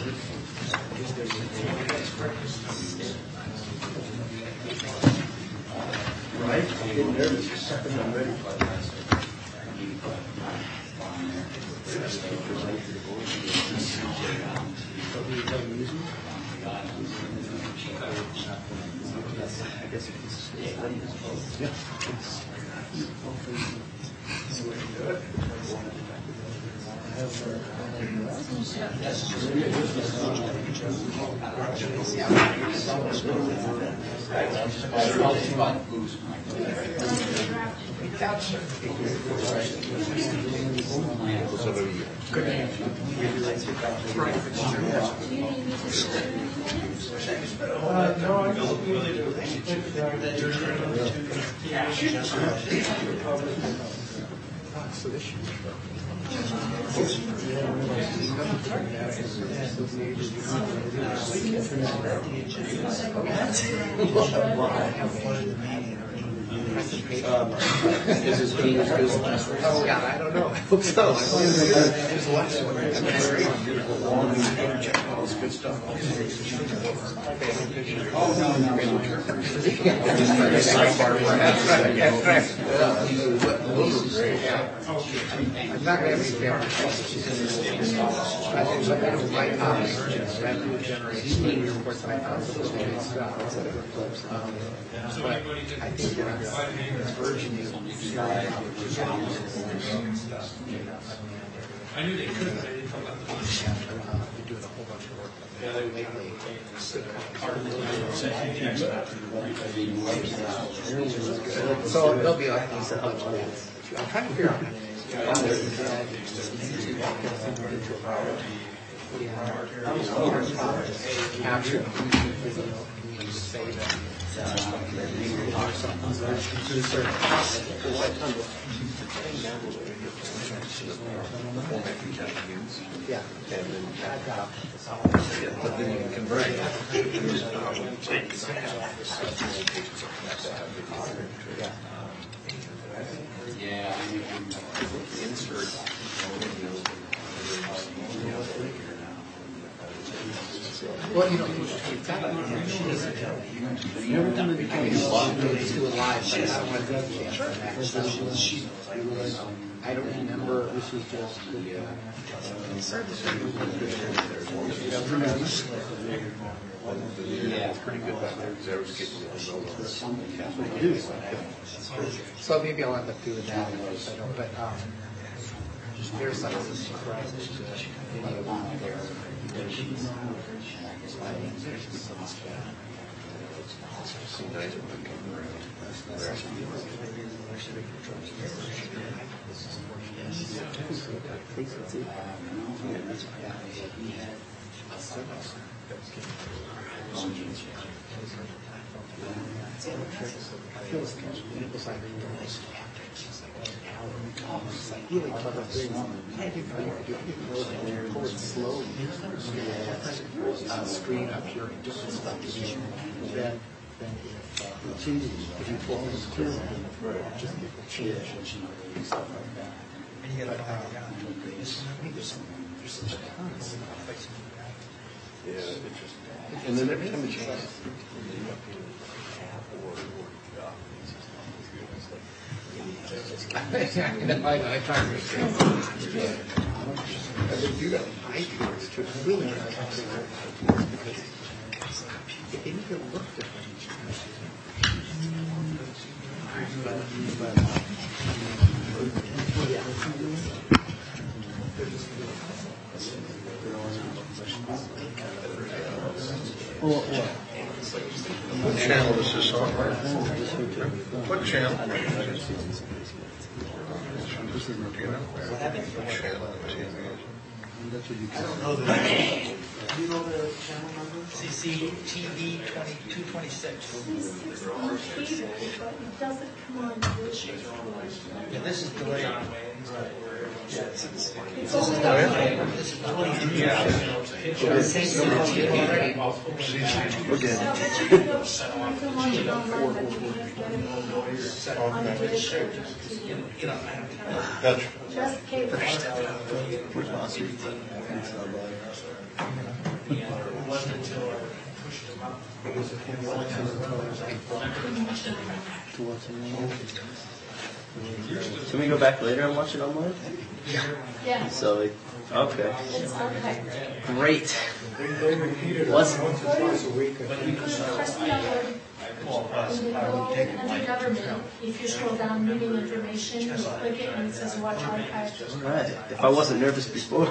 Right? I'm getting nervous the second I'm ready for it. Is this being as good as last week? Oh, God, I don't know. I hope so. There's a lot of all this good stuff. Oh, no. I'm not going to have any family. I don't like comics. I do generation reports and I found some really good stuff. But I think this version is I knew they could, but I didn't know about the money. They're doing a whole bunch of work. So they'll be like these I'm trying to figure out capture say that yeah. But then you can convert it. Yeah, I mean, insert. Well, you know, it's got it's too alive, but I don't want to I don't remember. This is just Yeah, It's pretty good back there because I was getting so maybe I'll end up doing that. But there's some surprises. Really clever things. Forward slowly. Screen up here and different stuff. Then if you pull this clear, just people change and stuff like that. And you get there's such a ton of stuff. Yeah, interesting. And then every time it changes, I try to make sense. you got high tours too. Really because they need to look different. What channel is this on? What channel? Do you know? What channel on TV? I don't know the. Do you know the channel number? CCTV 2226. But it doesn't come on this. And this is delayed. This is Just cable. Where's Monster? Can we go back later and watch it online? Yeah. So, okay. It's okay. Great. They repeat it once or twice a week. Press the download. And then go under government. If you scroll down, meeting information, you click it and it says watch archive. Right. If I wasn't nervous before.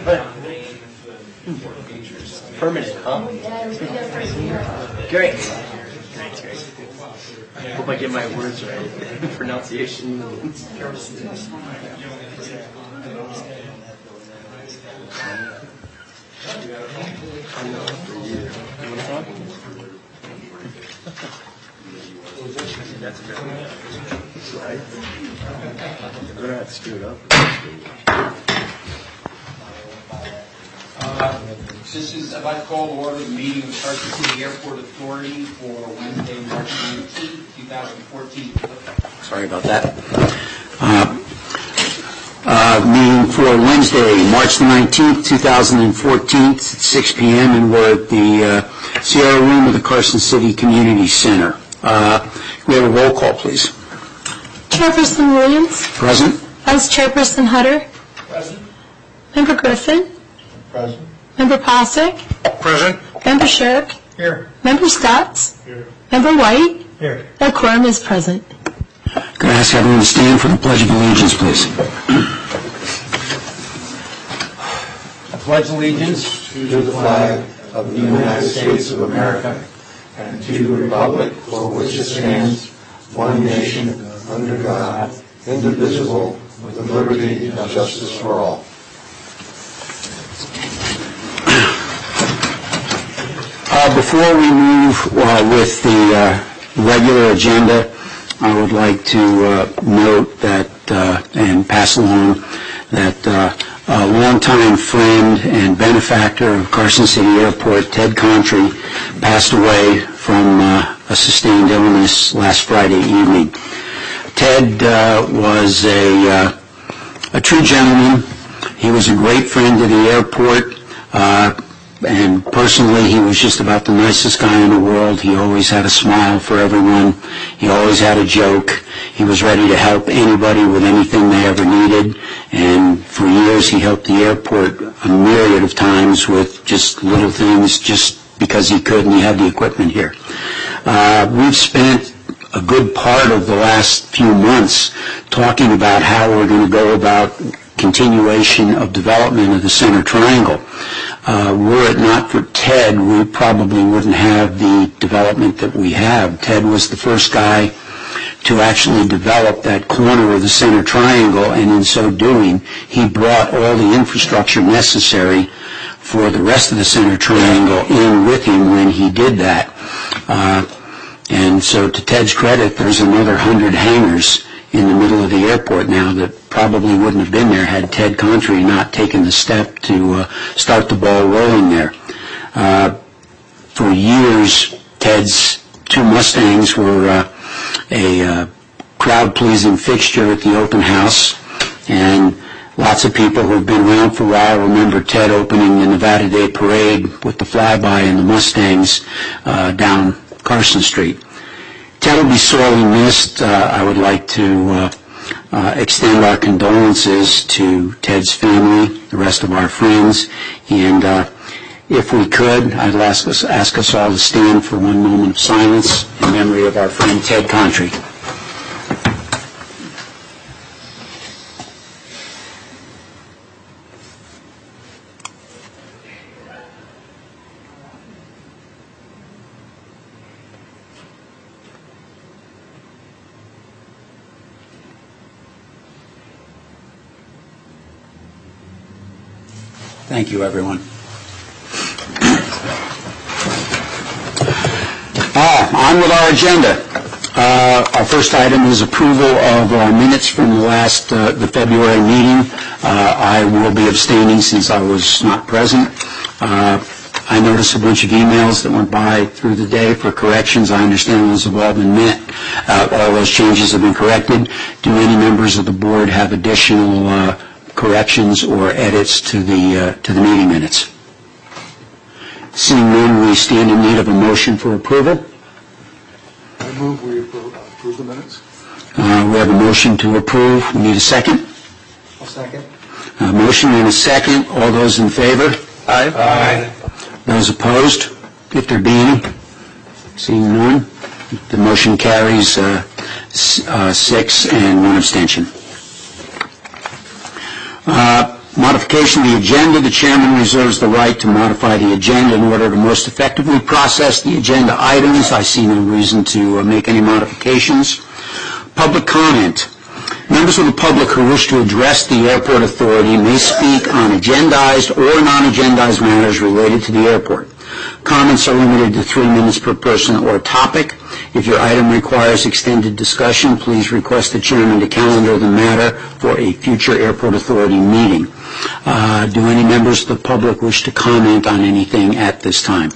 Permanent, huh? Yeah, it'll be there for a year. Great. Great. Hope I get my words right. Pronunciation. That's a good one. Right. I'm going to have to screw it up. I'd like to call to order the meeting of Carson City Airport Authority for Wednesday, March 19, 2014. Sorry about that. Meeting for Wednesday, March 19th, 2014, at 6 p.m., and we're at the Sierra Room of the Carson City Community Center. We have a roll call, please. Chairperson Williams. Present. Vice Chairperson Hutter. Present. Member Griffin. Present. Member Posick. Present. Member Shirk. Here. Member Stotts. Here. Member White. Here. The quorum is present. Could I ask everyone to stand for the Pledge of Allegiance, please? I pledge allegiance To the flag of the United States of America and to the republic for which it stands, one nation, under God, indivisible, with liberty and justice for all. Before we move with the regular agenda, I would like to note that and pass along that a longtime friend and benefactor of Carson City Airport, Ted Contry, passed away from a sustained illness last Friday evening. Ted was a true gentleman. He was a great friend to the airport. And personally, he was just about the nicest guy in the world. He always had a smile for everyone. He always had a joke. He was ready to help anybody with anything they ever needed. And for years, he helped the airport a myriad of times with just little things, just because he could and he had the equipment here. We've spent a good part of the last few months talking about how we're going to go about continuation of development of the Center Triangle. Were it not for Ted, we probably wouldn't have the development that we have. Ted was the first guy to actually develop that corner of the Center Triangle, and in so doing, he brought all the infrastructure necessary for the rest of the Center Triangle in with him when he did that. And so to Ted's credit, there's another 100 hangars in the middle of the airport now that probably wouldn't have been there had Ted Contry not taken the step to start the ball rolling there. For years, Ted's two Mustangs were a crowd-pleasing fixture at the open house, and lots of people who have been around for a while remember Ted opening the Nevada Day Parade with the flyby and the Mustangs down Carson Street. Ted will be sorely missed. I would like to extend our condolences to Ted's family, the rest of our friends, and if we could, I'd ask us all to stand for one moment of silence in memory of our friend Ted Contry. Thank you, everyone. On with our agenda. Our first item is approval of our minutes from the February meeting. I will be abstaining since I was not present. I noticed a bunch of emails that went by through the day for corrections. I understand those have all been met. All those changes have been corrected. Do any members of the board have additional corrections or edits to the meeting minutes? Seeing none, we stand in need of a motion for approval. I move we approve the minutes. We have a motion to approve. We need a second. I'll second. A motion and a second. All those in favor? Aye. Those opposed, if there be any? Seeing none, the motion carries 6 and 1 abstention. Modification of the agenda. The chairman reserves the right to modify the agenda in order to most effectively process the agenda items. I see no reason to make any modifications. Public comment. Members of the public who wish to address the airport authority may speak on agendized or non-agendized matters related to the airport. Comments are limited to 3 minutes per person or topic. If your item requires extended discussion, please request the chairman to calendar the matter for a future airport authority meeting. Do any members of the public wish to comment on anything at this time?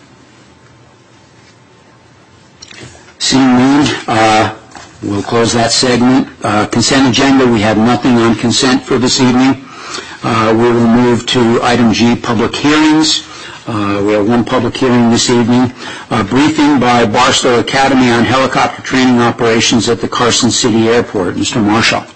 Seeing none, we'll close that segment. Consent agenda, we have nothing on consent for this evening. We will move to item G, public hearings. We have one public hearing this evening. Briefing by Barstow Academy on helicopter training operations at the Carson City Airport. Mr. Marshall.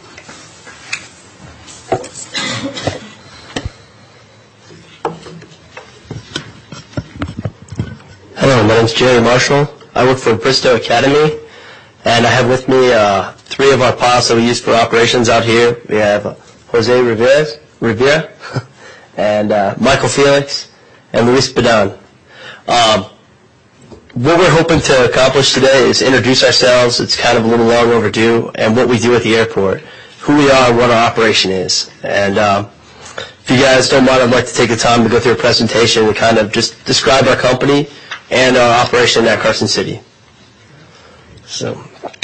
Hello, my name is Jerry Marshall. I work for Bristow Academy, and I have with me 3 of our pilots that we use for operations out here. We have Jose Rivera and Michael Felix, and Luis Badan. What we're hoping to accomplish today is introduce ourselves. It's kind of a little long overdue, and what we do at the airport, who we are, what our operation is. And if you guys don't mind, I'd like to take the time to go through a presentation and kind of just describe our company and our operation at Carson City. So,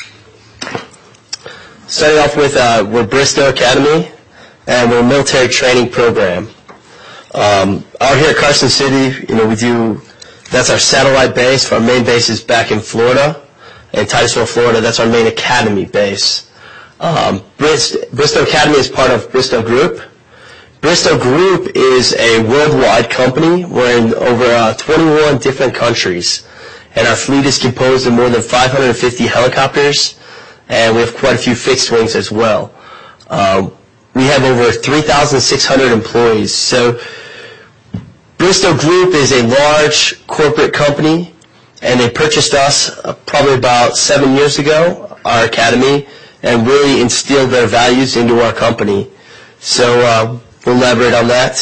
starting off with, we're Bristow Academy, and we're a military training program. Out here at Carson City, that's our satellite base. Our main base is back in Florida, in Titusville, Florida. That's our main academy base. Bristow Academy is part of Bristow Group. Bristow Group is a worldwide company. We're in over 21 different countries, and our fleet is composed of more than 550 helicopters, and we have quite a few fixed wings as well. We have over 3,600 employees. So Bristow Group is a large corporate company, and they purchased us probably about 7 years ago, our academy, and really instilled their values into our company. So we'll elaborate on that.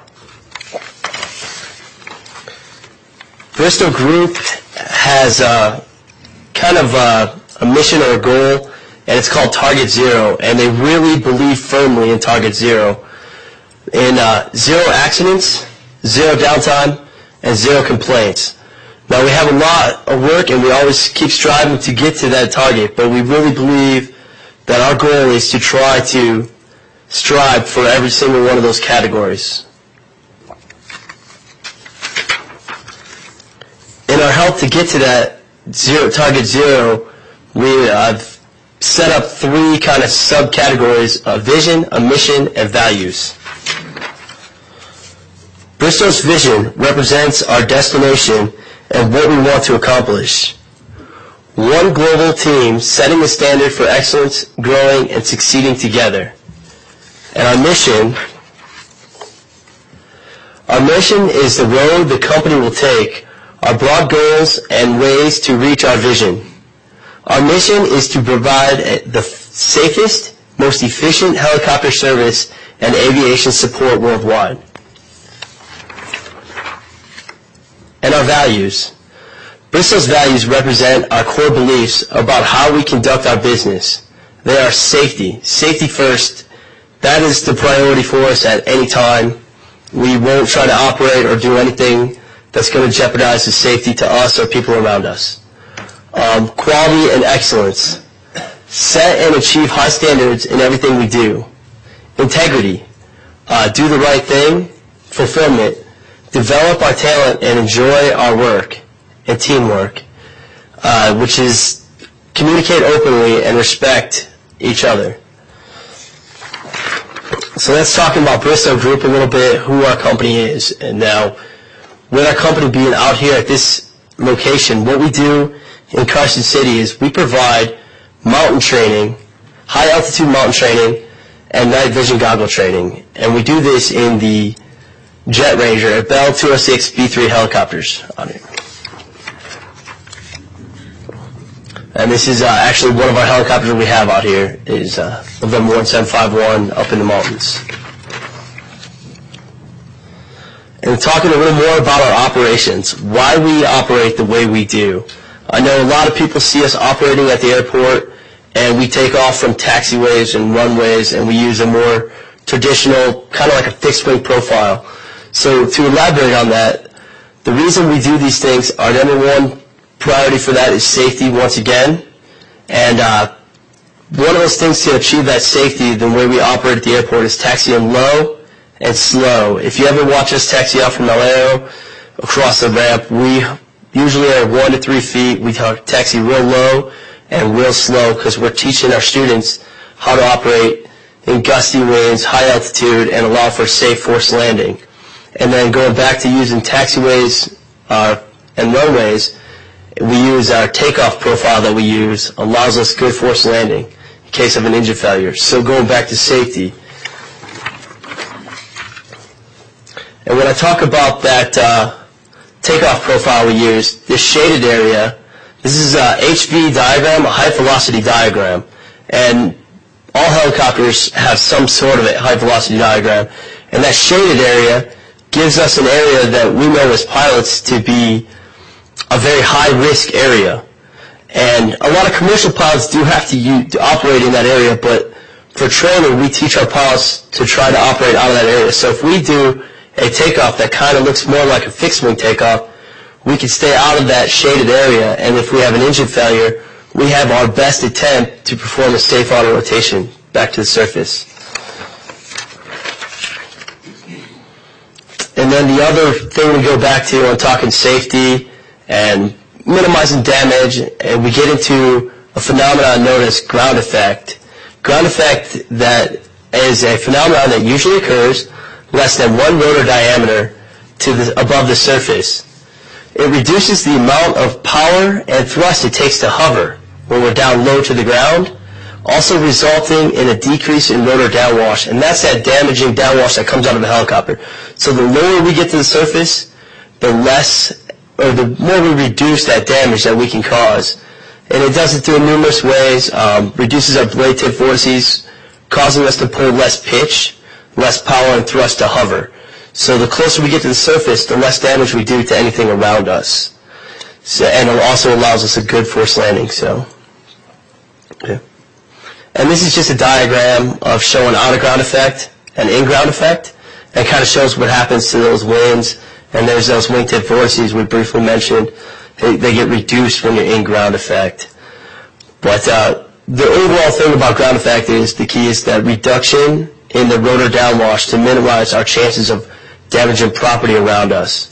Bristow Group has kind of a mission or a goal, and it's called Target Zero, and they really believe firmly in Target Zero. In 0 accidents, 0 downtime, and 0 complaints. Now, we have a lot of work, and we always keep striving to get to that target, but we really believe that our goal is to try to strive for every single one of those categories. In our help to get to that Target Zero, we have set up 3 kind of subcategories: a vision, a mission, and values. Bristow's vision represents our destination and what we want to accomplish. One global team setting the standard for excellence, growing, and succeeding together. And our mission is the road the company will take, our broad goals and ways to reach our vision. Our mission is to provide the safest, most efficient helicopter service and aviation support worldwide. And our values. Bristow's values represent our core beliefs about how we conduct our business. They are safety. Safety first. That is the priority for us at any time. We won't try to operate or do anything that's going to jeopardize the safety to us or people around us. Quality and excellence. Set and achieve high standards in everything we do. Integrity. Do the right thing. Fulfillment. Develop our talent and enjoy our work. And teamwork, which is communicate openly and respect each other. So let's talk about Bristow Group a little bit, who our company is. And now, with our company being out here at this location, what we do in Carson City is we provide mountain training, high altitude mountain training, and night vision goggle training. And we do this in the Jet Ranger at Bell 206 B3 helicopters on it. And this is actually one of our helicopters we have out here is November 1751 up in the mountains. And talking a little more about our operations, why we operate the way we do. I know a lot of people see us operating at the airport, and we take off from taxiways and runways, and we use a more traditional, kind of like a fixed-wing profile. So to elaborate on that, the reason we do these things, our number one priority for that is safety once again. And one of those things to achieve that safety, the way we operate at the airport, is taxiing low and slow. If you ever watch us taxi out from El Aero across the ramp, we usually are 1 to 3 feet. We taxi real low and real slow because we're teaching our students how to operate in gusty winds, high altitude, and allow for safe forced landing. And then going back to using taxiways and runways, we use our takeoff profile that we use allows us good forced landing in case of an engine failure. So going back to safety. And when I talk about that takeoff profile we use, this shaded area, this is a HV diagram, a high velocity diagram. And all helicopters have some sort of a high velocity diagram. And that shaded area gives us an area that we know as pilots to be a very high risk area. And a lot of commercial pilots do have to operate in that area, but for training, we teach our pilots to try to operate out of that area. So if we do a takeoff that kind of looks more like a fixed wing takeoff, we can stay out of that shaded area, and if we have an engine failure, we have our best attempt to perform a safe auto rotation back to the surface. And then the other thing we go back to on talking safety and minimizing damage, and we get into a phenomenon known as ground effect. Ground effect that is a phenomenon that usually occurs less than 1 rotor diameter above the surface. It reduces the amount of power and thrust it takes to hover when we're down low to the ground, also resulting in a decrease in rotor downwash, and that's that damaging downwash that comes out of the helicopter. So the lower we get to the surface, the more we reduce that damage that we can cause. And it does it through numerous ways, reduces our blade tip vortices, causing us to pull less pitch, less power and thrust to hover. So the closer we get to the surface, the less damage we do to anything around us. So, and it also allows us a good forced landing. So, yeah. And this is just a diagram of showing out-of-ground effect and in-ground effect, and kind of shows what happens to those winds. And there's those wingtip vortices we briefly mentioned. They get reduced when you're in ground effect. But the overall thing about ground effect is the key is that reduction in the rotor downwash to minimize our chances of damaging property around us.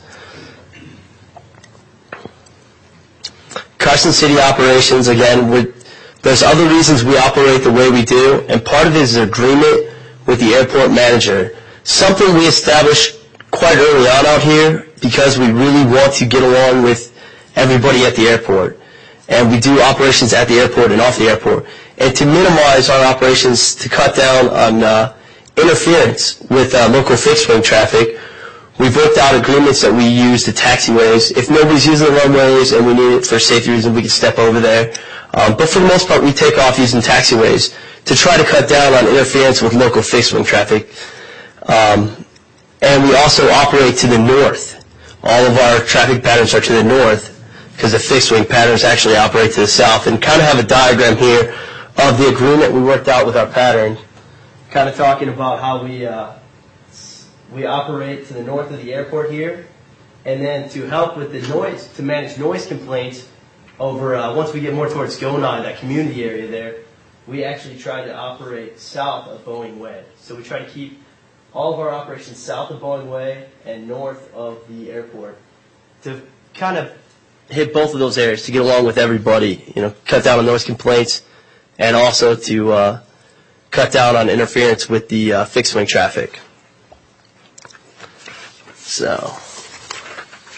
Carson City operations, again, there's other reasons we operate the way we do, and part of it is an agreement with the airport manager. Something we established quite early on out here because we really want to get along with everybody at the airport. And we do operations at the airport and off the airport. And to minimize our operations, to cut down on interference with local fixed-wing traffic, we've worked out agreements that we use the taxiways. If nobody's using the runways and we need it for safety reasons, we can step over there. But for the most part, we take off using taxiways to try to cut down on interference with local fixed-wing traffic. And we also operate to the north. All of our traffic patterns are to the north because the fixed-wing patterns actually operate to the south. And kind of have a diagram here of the agreement we worked out with our pattern, kind of talking about how we operate to the north of the airport here. And then to help with the noise, to manage noise complaints over, once we get more towards Gonai, that community area there, we actually try to operate south of Boeing Way. So we try to keep all of our operations south of Boeing Way and north of the airport to kind of hit both of those areas to get along with everybody, cut down on noise complaints and also to cut down on interference with the fixed-wing traffic. So,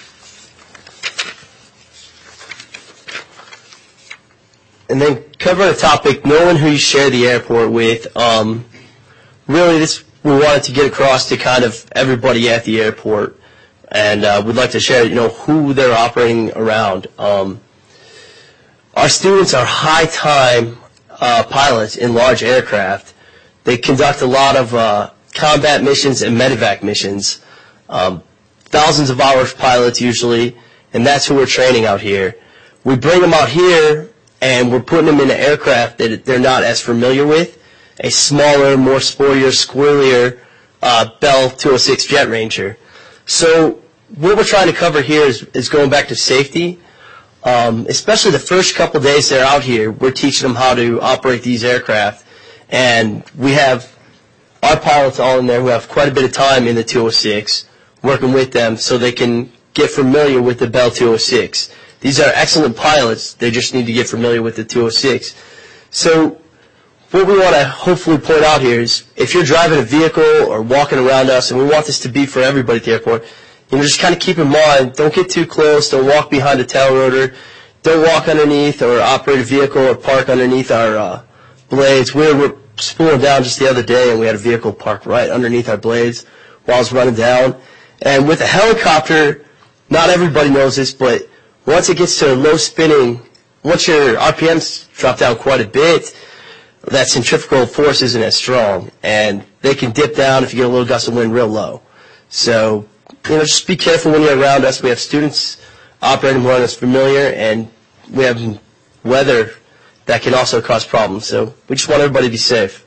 And then cover a topic, knowing who you share the airport with. Really, this we wanted to get across to kind of everybody at the airport, and we'd like to share, who they're operating around. Our students are high-time pilots in large aircraft. They conduct a lot of combat missions and medevac missions, thousands of hours pilots usually, and that's who we're training out here. We bring them out here, and we're putting them in an aircraft that they're not as familiar with, a smaller, more sportier, squirrelier Bell 206 Jet Ranger. So what we're trying to cover here is going back to safety. Especially the first couple days they're out here, we're teaching them how to operate these aircraft. And we have our pilots all in there who have quite a bit of time in the 206 working with them so they can get familiar with the Bell 206. These are excellent pilots. They just need to get familiar with the 206. So what we want to hopefully point out here is if you're driving a vehicle or walking around us, and we want this to be for everybody at the airport, just kind of keep in mind, don't get too close, don't walk behind a tail rotor, don't walk underneath or operate a vehicle or park underneath our blades. We were spooling down just the other day, and we had a vehicle parked right underneath our blades while I was running down. And with a helicopter, not everybody knows this, but once it gets to low spinning, once your RPMs drop down quite a bit, that centrifugal force isn't as strong, and they can dip down if you get a little gust of wind real low. So, just be careful when you're around us. We have students operating more than us familiar, and we have weather that can also cause problems. So we just want everybody to be safe.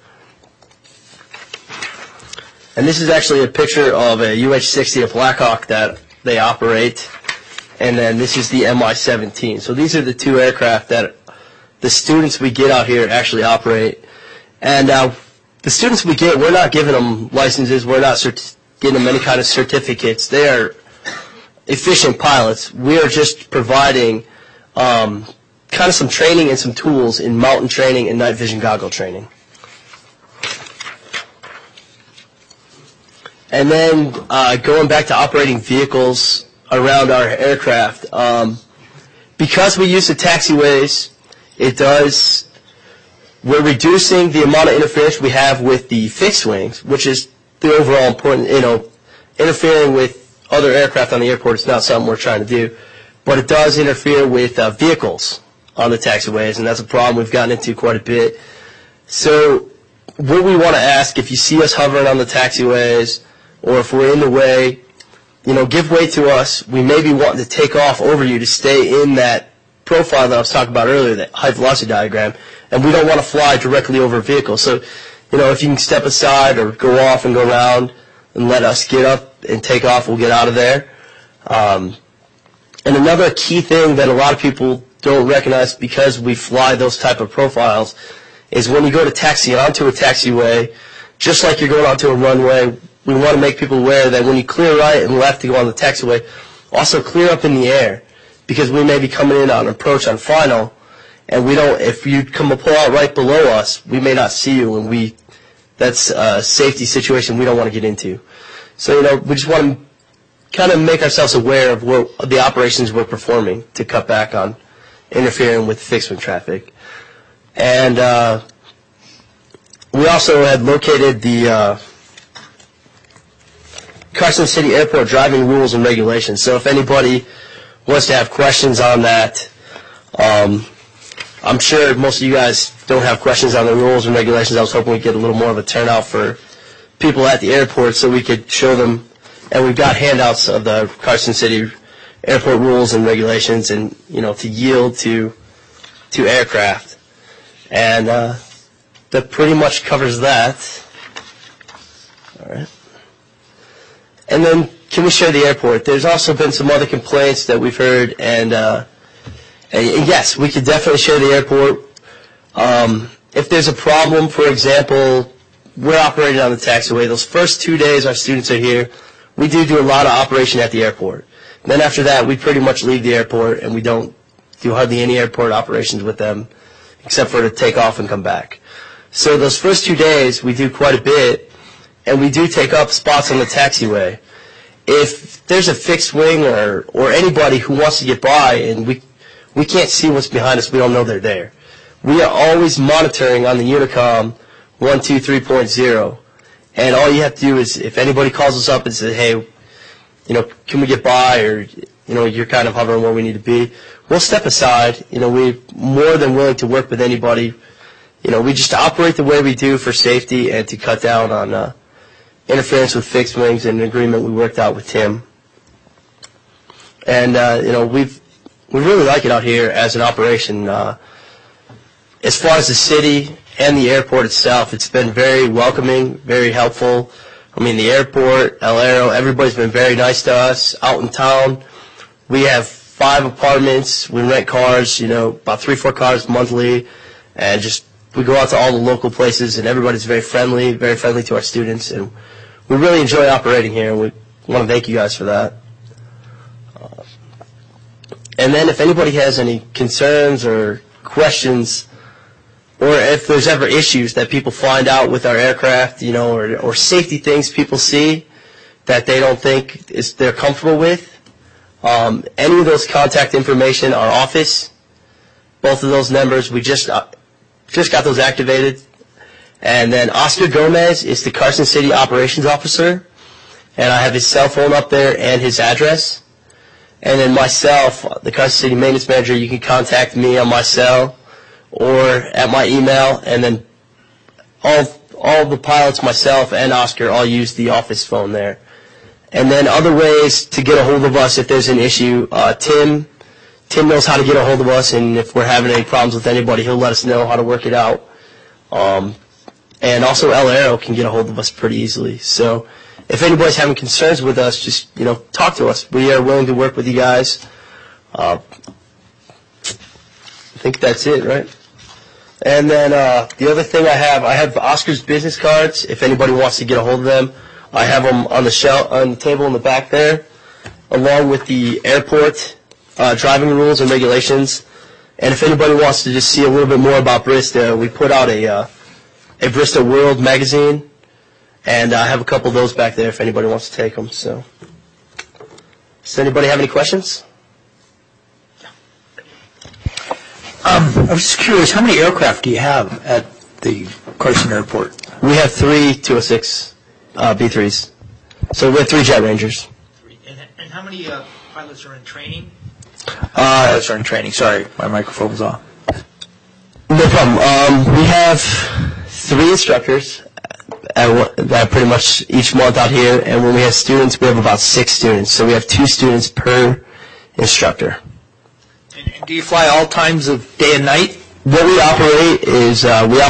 And this is actually a picture of a UH-60, a Blackhawk that they operate, and then this is the Mi-17. So these are the two aircraft that the students we get out here actually operate. And the students we get, we're not giving them licenses. We're not getting them any kind of certificates. They are efficient pilots. We are just providing kind of some training and some tools in mountain training and night vision goggle training. And then going back to operating vehicles around our aircraft, because we use the taxiways, we're reducing the amount of interference we have with the fixed wings, which is the overall important, interfering with other aircraft on the airport is not something we're trying to do, but it does interfere with vehicles on the taxiways, and that's a problem we've gotten into quite a bit. So what we want to ask, if you see us hovering on the taxiways, or if we're in the way, give way to us. We may be wanting to take off over you to stay in that profile that I was talking about earlier, that high velocity diagram, and we don't want to fly directly over a vehicle. So, if you can step aside or go off and go around and let us get up and take off, we'll get out of there. And another key thing that a lot of people don't recognize because we fly those type of profiles is when you go to taxi onto a taxiway, just like you're going onto a runway, we want to make people aware that when you clear right and left to go on the taxiway, also clear up in the air, because we may be coming in on approach on final, and if you pull out right below us, we may not see you, and that's a safety situation we don't want to get into. So, we just want to kind of make ourselves aware of the operations we're performing to cut back on interfering with fixed wing traffic. And we also had located the Carson City Airport driving rules and regulations. So if anybody wants to have questions on that, I'm sure most of you guys don't have questions on the rules and regulations. I was hoping we'd get a little more of a turnout for people at the airport so we could show them. And we've got handouts of the Carson City Airport rules and regulations, and to yield to aircraft. And that pretty much covers that. All right. And then, can we share the airport? There's also been some other complaints that we've heard, and yes, we could definitely share the airport. If there's a problem, for example, we're operating on the taxiway. Those first 2 days our students are here, we do a lot of operation at the airport. And then after that, we pretty much leave the airport, and we don't do hardly any airport operations with them, except for to take off and come back. So those first 2 days, we do quite a bit, and we do take up spots on the taxiway. If there's a fixed wing or anybody who wants to get by and we can't see what's behind us, we don't know they're there, we are always monitoring on the Unicom 123.0. And all you have to do is, if anybody calls us up and says, hey, can we get by, or, you're kind of hovering where we need to be, we'll step aside. We're more than willing to work with anybody. We just operate the way we do for safety and to cut down on interference with fixed wings, and an agreement we worked out with Tim. And, we really like it out here as an operation. As far as the city and the airport itself, it's been very welcoming, very helpful. The airport, El Aero, everybody's been very nice to us out in town. We have 5 apartments. We rent cars, about 3-4 cars monthly, and we go out to all the local places, and everybody's very friendly to our students, and we really enjoy operating here, and we want to thank you guys for that. And then if anybody has any concerns or questions, or if there's ever issues that people find out with our aircraft, or safety things people see that they don't think they're comfortable with, any of those contact information, our office, both of those numbers, we just got those activated. And then Oscar Gomez is the Carson City Operations Officer, and I have his cell phone up there and his address. And then myself, the Carson City Maintenance Manager, you can contact me on my cell or at my email, and then all the pilots, myself and Oscar, all use the office phone there. And then other ways to get a hold of us if there's an issue, Tim knows how to get a hold of us, and if we're having any problems with anybody, he'll let us know how to work it out. And also El Aero can get a hold of us pretty easily. So if anybody's having concerns with us, just, talk to us. We are willing to work with you guys. I think that's it, right? And then the other thing I have Oscar's business cards. If anybody wants to get a hold of them, I have them on the table in the back there, along with the airport driving rules and regulations. And if anybody wants to just see a little bit more about Bristow, we put out a Bristow World magazine, and I have a couple of those back there if anybody wants to take them. So, does anybody have any questions? I was just curious, how many aircraft do you have at the Carson Airport? We have 3 206 B-3s. So we have 3 Jet Rangers. And how many pilots are in training? Pilots are in training. Sorry, my microphone was off. No problem. We have 3 instructors that pretty much each month out here, and when we have students, we have about 6 students. So we have 2 students per instructor. And do you fly all times of day and night? What we operate is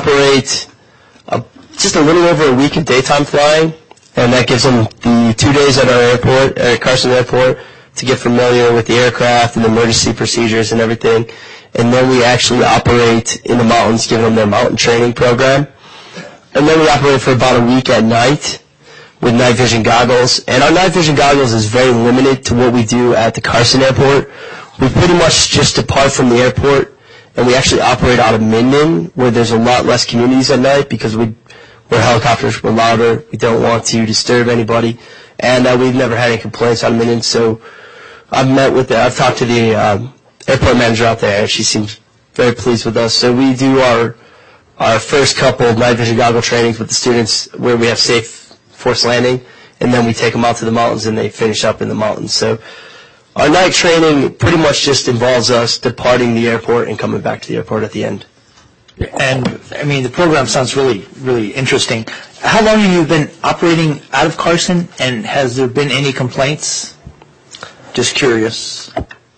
just a little over a week of daytime flying, and that gives them the 2 days at our airport, at Carson Airport, to get familiar with the aircraft and the emergency procedures and everything. And then we actually operate in the mountains, giving them their mountain training program. And then we operate for about a week at night with night vision goggles. And our night vision goggles is very limited to what we do at the Carson Airport. We pretty much just depart from the airport, and we actually operate out of Minden, where there's a lot less communities at night, because we're helicopters, we're louder, we don't want to disturb anybody, and we've never had any complaints out of Minden. So I've talked to the airport manager out there, and she seems very pleased with us. So we do our first couple of night vision goggle trainings with the students where we have safe forced landing, and then we take them out to the mountains and they finish up in the mountains. So our night training pretty much just involves us departing the airport and coming back to the airport at the end. And, the program sounds really, really interesting. How long have you been operating out of Carson, and has there been any complaints? Just curious.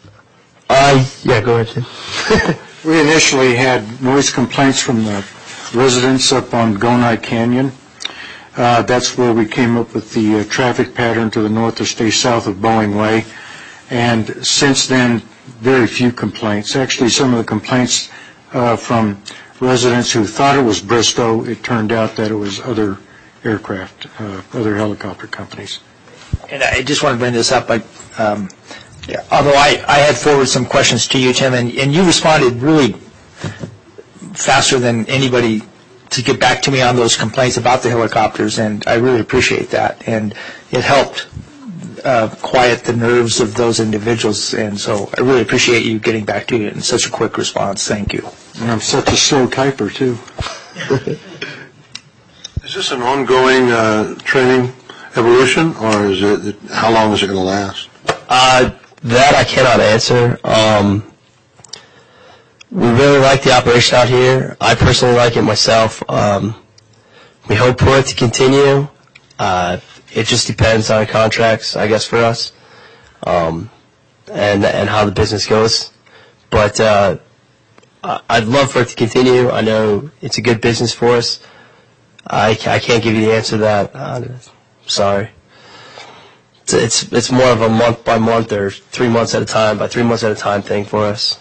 Yeah, go ahead, Tim. We initially had noise complaints from the residents up on Gonai Canyon. That's where we came up with the traffic pattern to the north or stay south of Boeing Way. And since then, very few complaints. Actually, some of the complaints from residents who thought it was Bristow, it turned out that it was other aircraft, other helicopter companies. And I just want to bring this up. Although I had forwarded some questions to you, Tim, and you responded really faster than anybody to get back to me on those complaints about the helicopters, and I really appreciate that. And it helped quiet the nerves of those individuals. And so I really appreciate you getting back to it in such a quick response. Thank you. And I'm such a slow typer, too. Is this an ongoing training evolution, or is it? How long is it going to last? That I cannot answer. We really like the operation out here. I personally like it myself. We hope for it to continue. It just depends on contracts, I guess, for us, and how the business goes. But I'd love for it to continue. I know it's a good business for us. I can't give you the answer to that. Sorry. It's more of a month by month or 3 months at a time by 3 months at a time thing for us.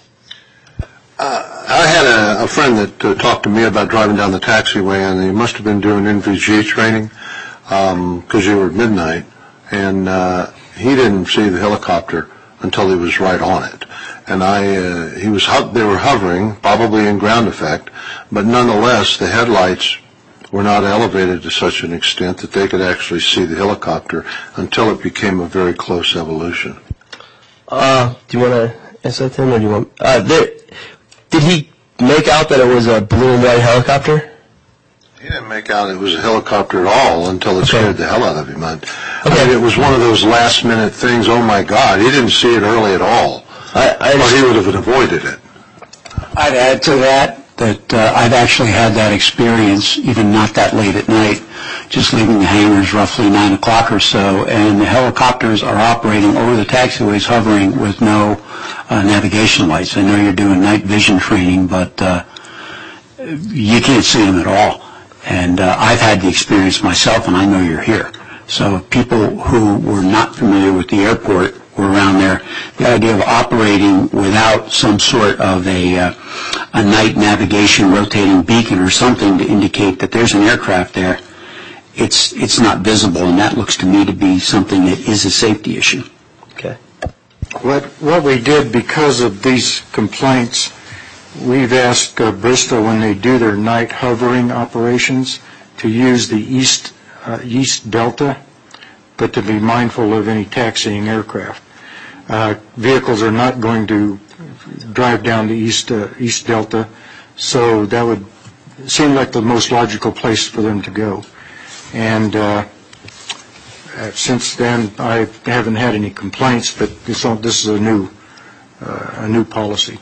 I had a friend that talked to me about driving down the taxiway, and he must have been doing NVG training because you were at midnight, and he didn't see the helicopter until he was right on it. And they were hovering, probably in ground effect, but nonetheless the headlights were not elevated to such an extent that they could actually see the helicopter until it became a very close evolution. Do you want to answer that, Tim, or do you want? Did he make out that it was a blue and white helicopter? He didn't make out it was a helicopter at all until it scared the hell out of him. I mean, it was one of those last-minute things. Oh my God, he didn't see it early at all. Or he would have avoided it. I'd add to that I've actually had that experience, even not that late at night, just leaving the hangars roughly 9 o'clock or so, and the helicopters are operating over the taxiways, hovering with no navigation lights. I know you're doing night vision training, but you can't see them at all. And I've had the experience myself, and I know you're here. So people who were not familiar with the airport were around there. The idea of operating without some sort of a night navigation rotating beacon or something to indicate that there's an aircraft there, it's not visible, and that looks to me to be something that is a safety issue. Okay. What we did because of these complaints, we've asked Bristow, when they do their night hovering operations, to use the East Delta, but to be mindful of any taxiing aircraft. Vehicles are not going to drive down the East Delta, so that would seem like the most logical place for them to go. And since then, I haven't had any complaints, but this is a new policy.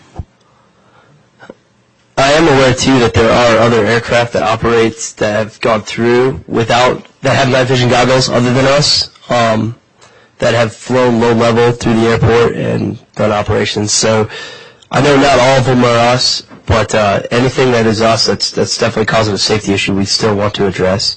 I am aware too that there are other aircraft that operates that have gone through that have night vision goggles other than us, that have flown low level through the airport and done operations. So I know not all of them are us, but anything that is us that's definitely causing a safety issue, we still want to address.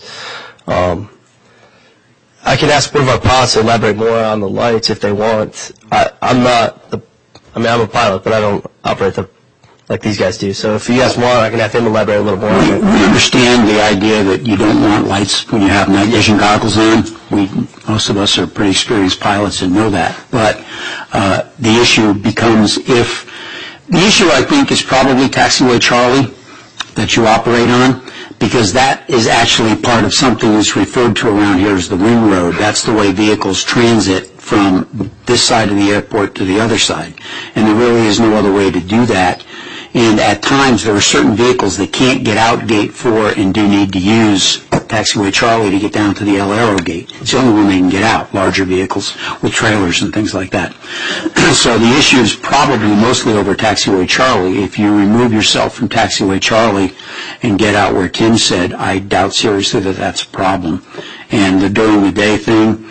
I can ask one of our pilots to elaborate more on the lights if they want. I'm a pilot, but I don't operate like these guys do. So if you guys want, I can have him elaborate a little more on it. We understand the idea that you don't want lights when you have night vision goggles on. Most of us are pretty experienced pilots and know that. But the issue becomes the issue, I think, is probably Taxiway Charlie that you operate on, because that is actually part of something that's referred to around here as the ring road. That's the way vehicles transit from this side of the airport to the other side. And there really is no other way to do that. And at times there are certain vehicles that can't get out gate 4 and do need to use Taxiway Charlie to get down to the El Aero gate. It's the only one they can get out, larger vehicles with trailers and things like that. So the issue is probably mostly over Taxiway Charlie. If you remove yourself from Taxiway Charlie and get out where Tim said, I doubt seriously that that's a problem. And the during the day thing,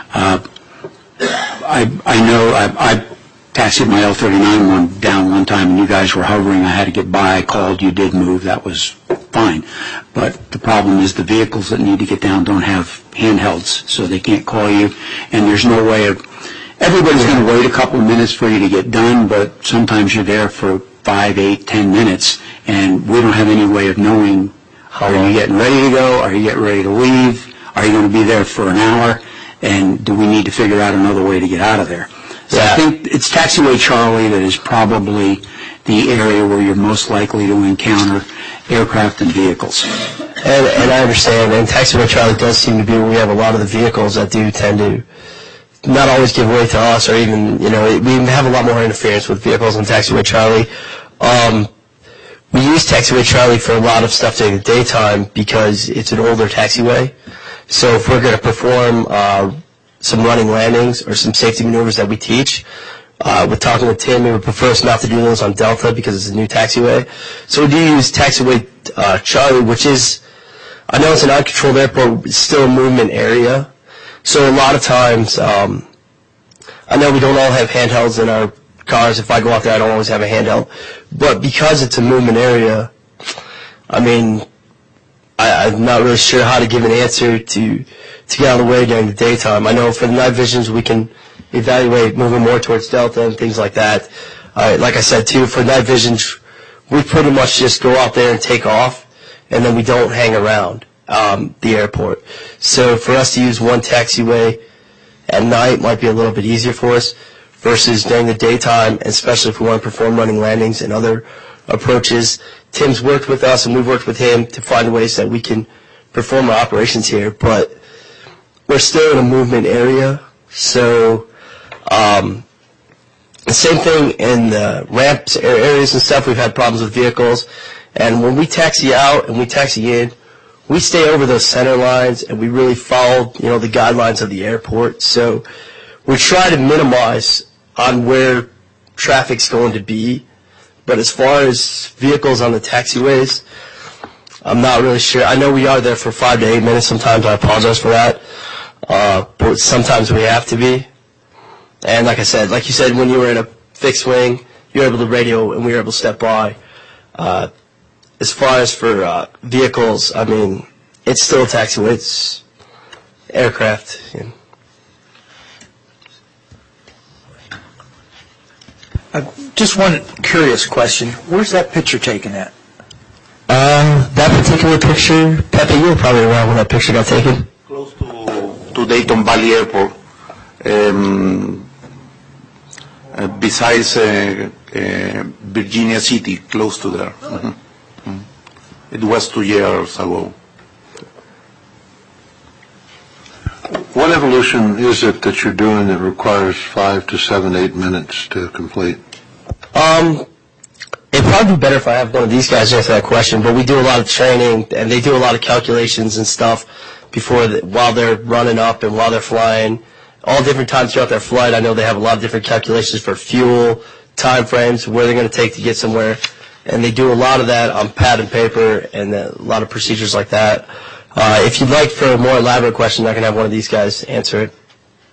I know I taxied my L39 down one time, and you guys were hovering. I had to get by. I called. You did move. That was fine. But the problem is the vehicles that need to get down don't have handhelds, so they can't call you. And there's no way of – everybody's going to wait a couple of minutes for you to get done, but sometimes you're there for 5, 8, 10 minutes, and we don't have any way of knowing, are you getting ready to go? Are you getting ready to leave? Are you going to be there for an hour? And do we need to figure out another way to get out of there? So I think it's Taxiway Charlie that is probably the area where you're most likely to encounter aircraft and vehicles. And I understand, and Taxiway Charlie does seem to be where we have a lot of the vehicles that do tend to not always give way to us, or even, we have a lot more interference with vehicles on Taxiway Charlie. We use Taxiway Charlie for a lot of stuff during the daytime because it's an older taxiway. So if we're going to perform some running landings or some safety maneuvers that we teach, with talking with Tim, he would prefer us not to do those on Delta because it's a new taxiway. So we do use Taxiway Charlie, which is, I know it's an uncontrolled airport, but it's still a movement area. So a lot of times, I know we don't all have handhelds in our cars. If I go out there, I don't always have a handheld. But because it's a movement area, I'm not really sure how to give an answer to get out of the way during the daytime. I know for the night visions, we can evaluate moving more towards Delta and things like that. Like I said, too, for night visions, we pretty much just go out there and take off, and then we don't hang around the airport. So for us to use one taxiway at night might be a little bit easier for us versus during the daytime, especially if we want to perform running landings and other approaches. Tim's worked with us, and we've worked with him to find ways that we can perform our operations here, but we're still in a movement area. So the same thing in the ramps areas and stuff. We've had problems with vehicles, and when we taxi out and we taxi in, we stay over those center lines, and we really follow, the guidelines of the airport. So we try to minimize on where traffic's going to be. But as far as vehicles on the taxiways, I'm not really sure. I know we are there for 5 to 8 minutes sometimes. I apologize for that. But sometimes we have to be. And like you said, when you were in a fixed wing, you were able to radio and we were able to step by. As far as for vehicles, it's still a taxiway. It's aircraft. Just one curious question. Where's that picture taken at? That particular picture, Pepe, you were probably around when that picture got taken. Close to Dayton Valley Airport. Besides Virginia City, close to there. It was 2 years ago. What evolution is it that you're doing that requires 5 to 7, 8 minutes to complete? It'd probably be better if I have one of these guys answer that question, but we do a lot of training, and they do a lot of calculations and stuff while they're running up and while they're flying. All different times throughout their flight, I know they have a lot of different calculations for fuel, time frames, where they're going to take to get somewhere, and they do a lot of that on pad and paper and a lot of procedures like that. If you'd like for a more elaborate question, I can have one of these guys answer it.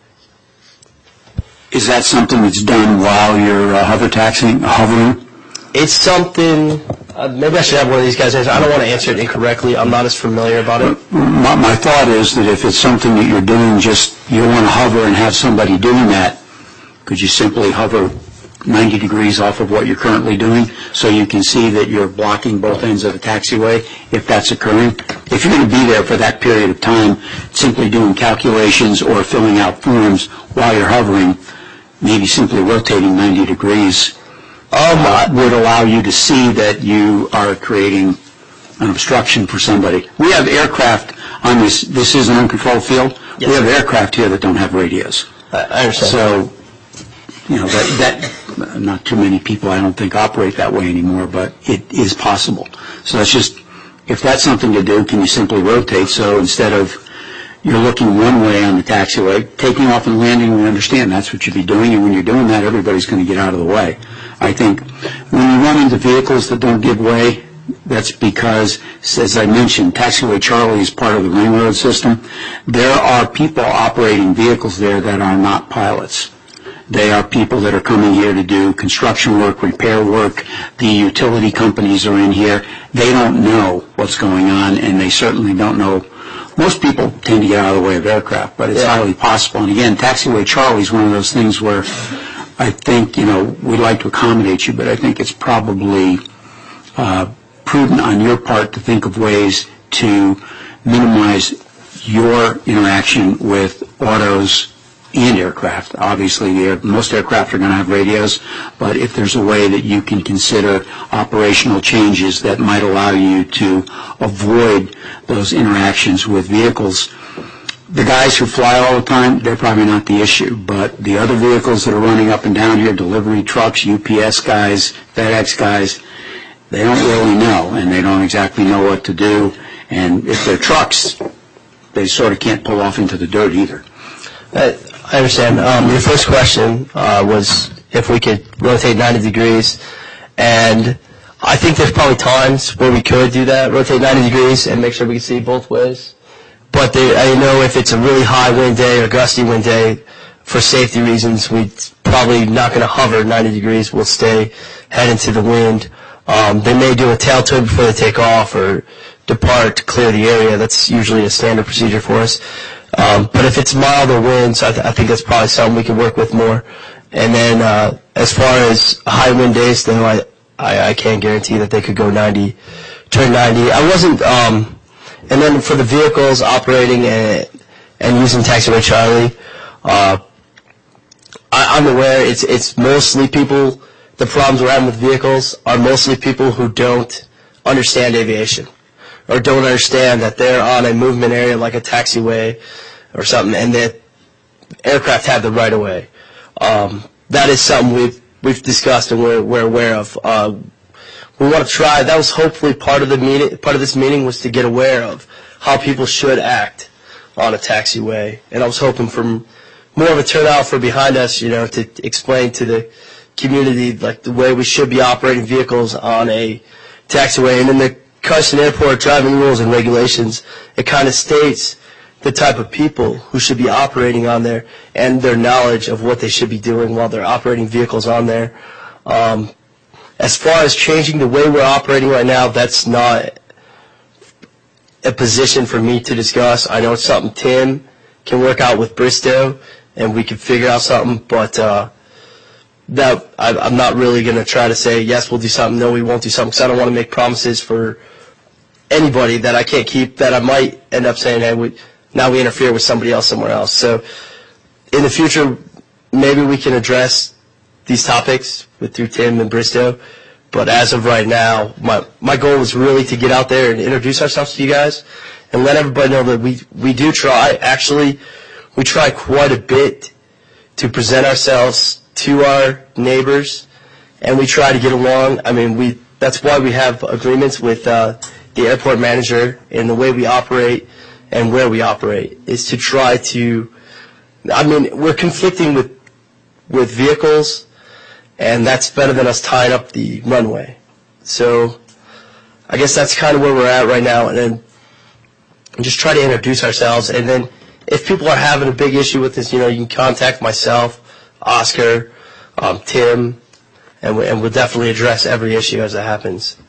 Is that something that's done while you're hovering? It's something, maybe I should have one of these guys answer. I don't want to answer it incorrectly. I'm not as familiar about it. My thought is that if it's something that you're doing, you don't want to hover and have somebody doing that, could you simply hover 90 degrees off of what you're currently doing so you can see that you're blocking both ends of the taxiway if that's occurring? If you're going to be there for that period of time, simply doing calculations or filling out forms while you're hovering, maybe simply rotating 90 degrees would allow you to see that you are creating an obstruction for somebody. We have aircraft on this. This is an uncontrolled field. Yes. We have aircraft here that don't have radios. I understand. So, that not too many people, I don't think, operate that way anymore, but it is possible. So it's just, if that's something to do, can you simply rotate? So instead of you're looking one way on the taxiway, taking off and landing, we understand that's what you'd be doing, and when you're doing that, everybody's going to get out of the way. I think when you run into vehicles that don't give way, that's because, as I mentioned, Taxiway Charlie is part of the ring road system. There are people operating vehicles there that are not pilots. They are people that are coming here to do construction work, repair work. The utility companies are in here. They don't know what's going on, and they certainly don't know. Most people tend to get out of the way of aircraft, but it's highly possible. And again, Taxiway Charlie is one of those things where I think, we'd like to accommodate you, but I think it's probably prudent on your part to think of ways to minimize your interaction with autos and aircraft. Obviously, most aircraft are going to have radios, but if there's a way that you can consider operational changes that might allow you to avoid those interactions with vehicles, the guys who fly all the time, they're probably not the issue, but the other vehicles that are running up and down here, delivery trucks, UPS guys, FedEx guys, they don't really know, and they don't exactly know what to do, and if they're trucks, they sort of can't pull off into the dirt either. I understand. Your first question was if we could rotate 90 degrees, and I think there's probably times where we could do that, rotate 90 degrees and make sure we can see both ways. But I know if it's a really high wind day or gusty wind day, for safety reasons, we're probably not going to hover 90 degrees. We'll stay head into the wind. They may do a tail turn before they take off or depart to clear the area. That's usually a standard procedure for us. But if it's milder winds, I think that's probably something we can work with more. And then as far as high wind days, though, I can't guarantee that they could go 90, turn 90. I wasn't, and then for the vehicles operating and using Taxiway Charlie, I'm aware it's mostly people, the problems we're having with vehicles are mostly people who don't understand aviation or don't understand that they're on a movement area like a taxiway or something and that aircraft have the right of way. That is something we've discussed and we're aware of. We want to try. That was hopefully part of the meeting. Part of this meeting was to get aware of how people should act on a taxiway, and I was hoping for more of a turnout for behind us, to explain to the community like the way we should be operating vehicles on a taxiway. And in the Carson Airport driving rules and regulations, it kind of states the type of people who should be operating on there and their knowledge of what they should be doing while they're operating vehicles on there. As far as changing the way we're operating right now, that's not a position for me to discuss. I know it's something Tim can work out with Bristow, and we can figure out something, but I'm not really going to try to say, yes, we'll do something, no, we won't do something, because I don't want to make promises for anybody that I can't keep, that I might end up saying, hey, now we interfere with somebody else somewhere else. So in the future, maybe we can address these topics through Tim and Bristow, but as of right now, my goal is really to get out there and introduce ourselves to you guys and let everybody know that we do try. Actually, we try quite a bit to present ourselves to our neighbors, and we try to get along. I mean, that's why we have agreements with the airport manager and the way we operate and where we operate is to try to, we're conflicting with vehicles, and that's better than us tying up the runway. So I guess that's kind of where we're at right now, and then just try to introduce ourselves. And then if people are having a big issue with this, you can contact myself, Oscar, Tim, and we'll definitely address every issue as it happens.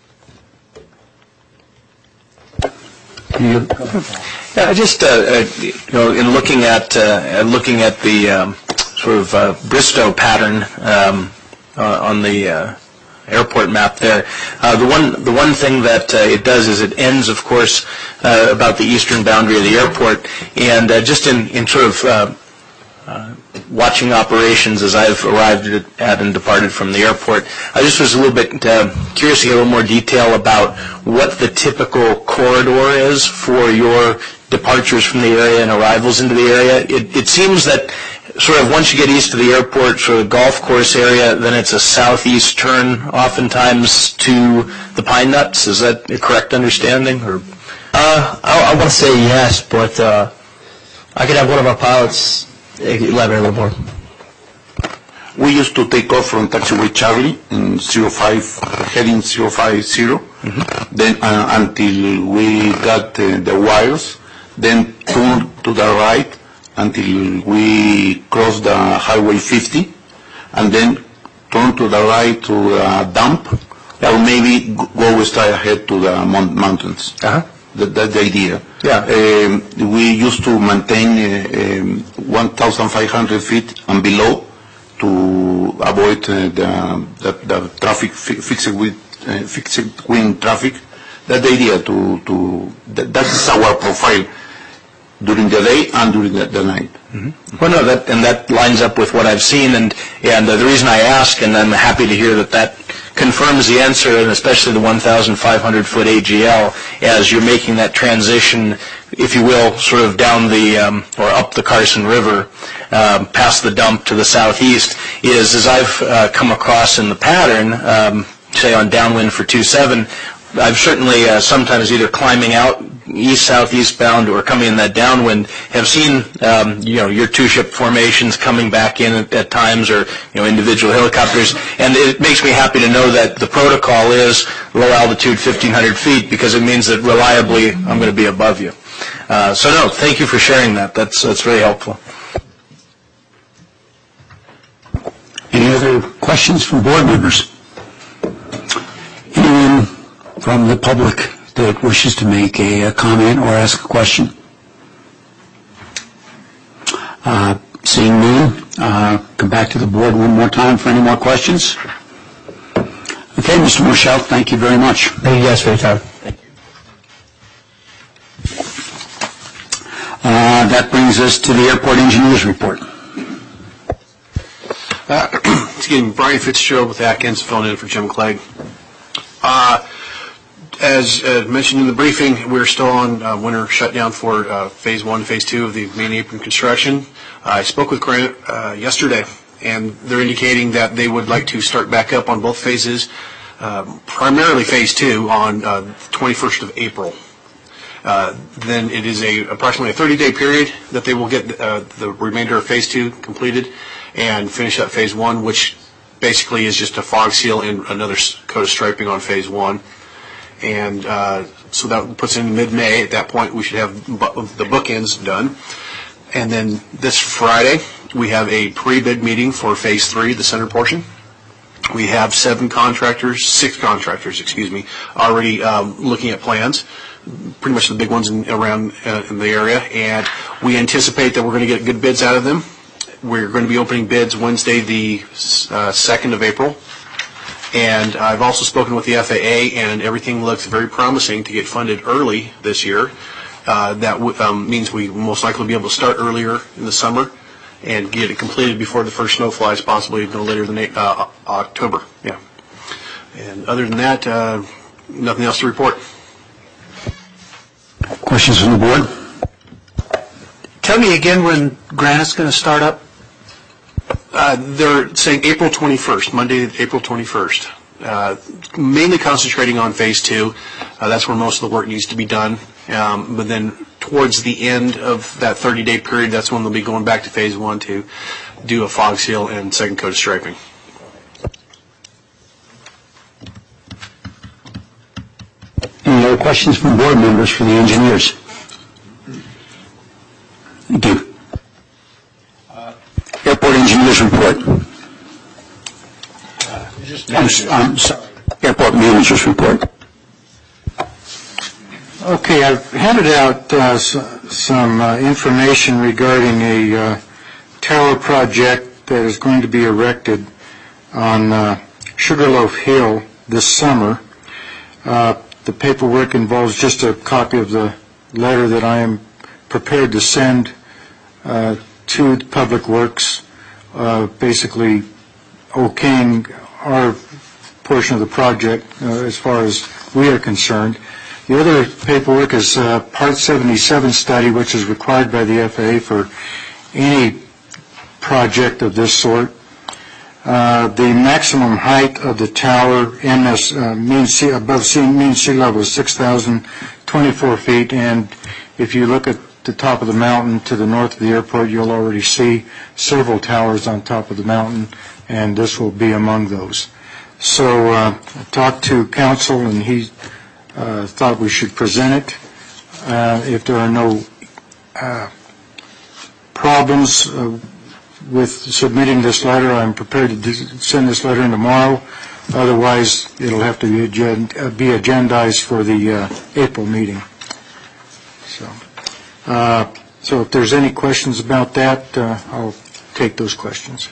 Yeah, just in looking at the sort of Bristow pattern on the airport map there, the one thing that it does is it ends, of course, about the eastern boundary of the airport, and just in sort of watching operations as I've arrived at and departed from the airport, I just was a little bit curious to get a little more detail about what the typical corridor is for your departures from the area and arrivals into the area. It seems that sort of once you get east of the airport, sort of golf course area, then it's a southeast turn oftentimes to the Pine Nuts. Is that a correct understanding? Or I want to say yes, but I could have one of our pilots elaborate a little more. We used to take off from Taxiway Charlie in 05, heading 050, then until we got the wires, then turn to the right until we cross the Highway 50, and then turn to the right to the dump, or maybe go straight ahead to the mountains. That's the idea. Yeah. We used to maintain 1,500 feet and below to avoid the traffic, fixed wing traffic. That's the idea. That is our profile during the day and during the night. Mm-hmm. Well, no, that lines up with what I've seen, and the reason I ask, and I'm happy to hear that confirms the answer, and especially the 1,500-foot AGL, as you're making that transition if you will, sort of down the, or up the Carson River, past the dump to the southeast, is as I've come across in the pattern, say on downwind for 2-7, I've certainly sometimes either climbing out east-southeast bound or coming in that downwind have seen, your two-ship formations coming back in at times, or, individual helicopters. And it makes me happy to know that the protocol is low altitude, 1,500 feet, because it means that reliably I'm going to be above you. So no, thank you for sharing that. That's very helpful. Any other questions from board members? Anyone from the public that wishes to make a comment or ask a question? Seeing none, come back to the board one more time for any more questions. Okay, Mr. Morschelt, thank you very much. Thank you guys for your time. That brings us to the airport engineer's report. Excuse me, Brian Fitzgerald with Atkins, filling in for Jim Clegg. As mentioned in the briefing, we're still on winter shutdown for Phase 1 and Phase 2 of the main apron construction. I spoke with Granite yesterday, and they're indicating that they would like to start back up on both phases, primarily Phase 2, on the 21st of April. Then it is approximately a 30-day period that they will get the remainder of Phase 2 completed and finish up Phase 1, which basically is just a fog seal and another coat of striping on Phase 1. And so that puts in mid-May. At that point, we should have the bookends done. And then this Friday, we have a pre-bid meeting for Phase 3, the center portion. We have 6 contractors, already looking at plans, pretty much the big ones around in the area. And we anticipate that we're going to get good bids out of them. We're going to be opening bids Wednesday, the 2nd of April. And I've also spoken with the FAA, and everything looks very promising to get funded early this year. That means we most likely will be able to start earlier in the summer and get it completed before the first snow flies, possibly no later than October. Yeah. And other than that, nothing else to report. Questions from the board? Tell me again when Granite's going to start up. They're saying April 21st, Monday, April 21st. Mainly concentrating on Phase 2. That's where most of the work needs to be done. But then towards the end of that 30-day period, that's when they'll be going back to Phase 1 to do a fog seal and second coat of striping. Any other questions from board members for the engineers? Thank you. Airport engineers report. I'm sorry. Airport managers report. Okay, I've handed out some information regarding a tower project that is going to be erected on Sugarloaf Hill this summer. The paperwork involves just a copy of the letter that I am prepared to send to Public Works, basically okaying our portion of the project as far as we are concerned. The other paperwork is Part 77 study, which is required by the FAA for any project of this sort. The maximum height of the tower above mean sea level is 6,024 feet, and if you look at the top of the mountain to the north of the airport, you'll already see several towers on top of the mountain, and this will be among those. So I talked to council, and he thought we should present it. If there are no problems with submitting this letter, I'm prepared to send this letter in tomorrow. Otherwise, it'll have to be agendized for the April meeting. So if there's any questions about that, I'll take those questions.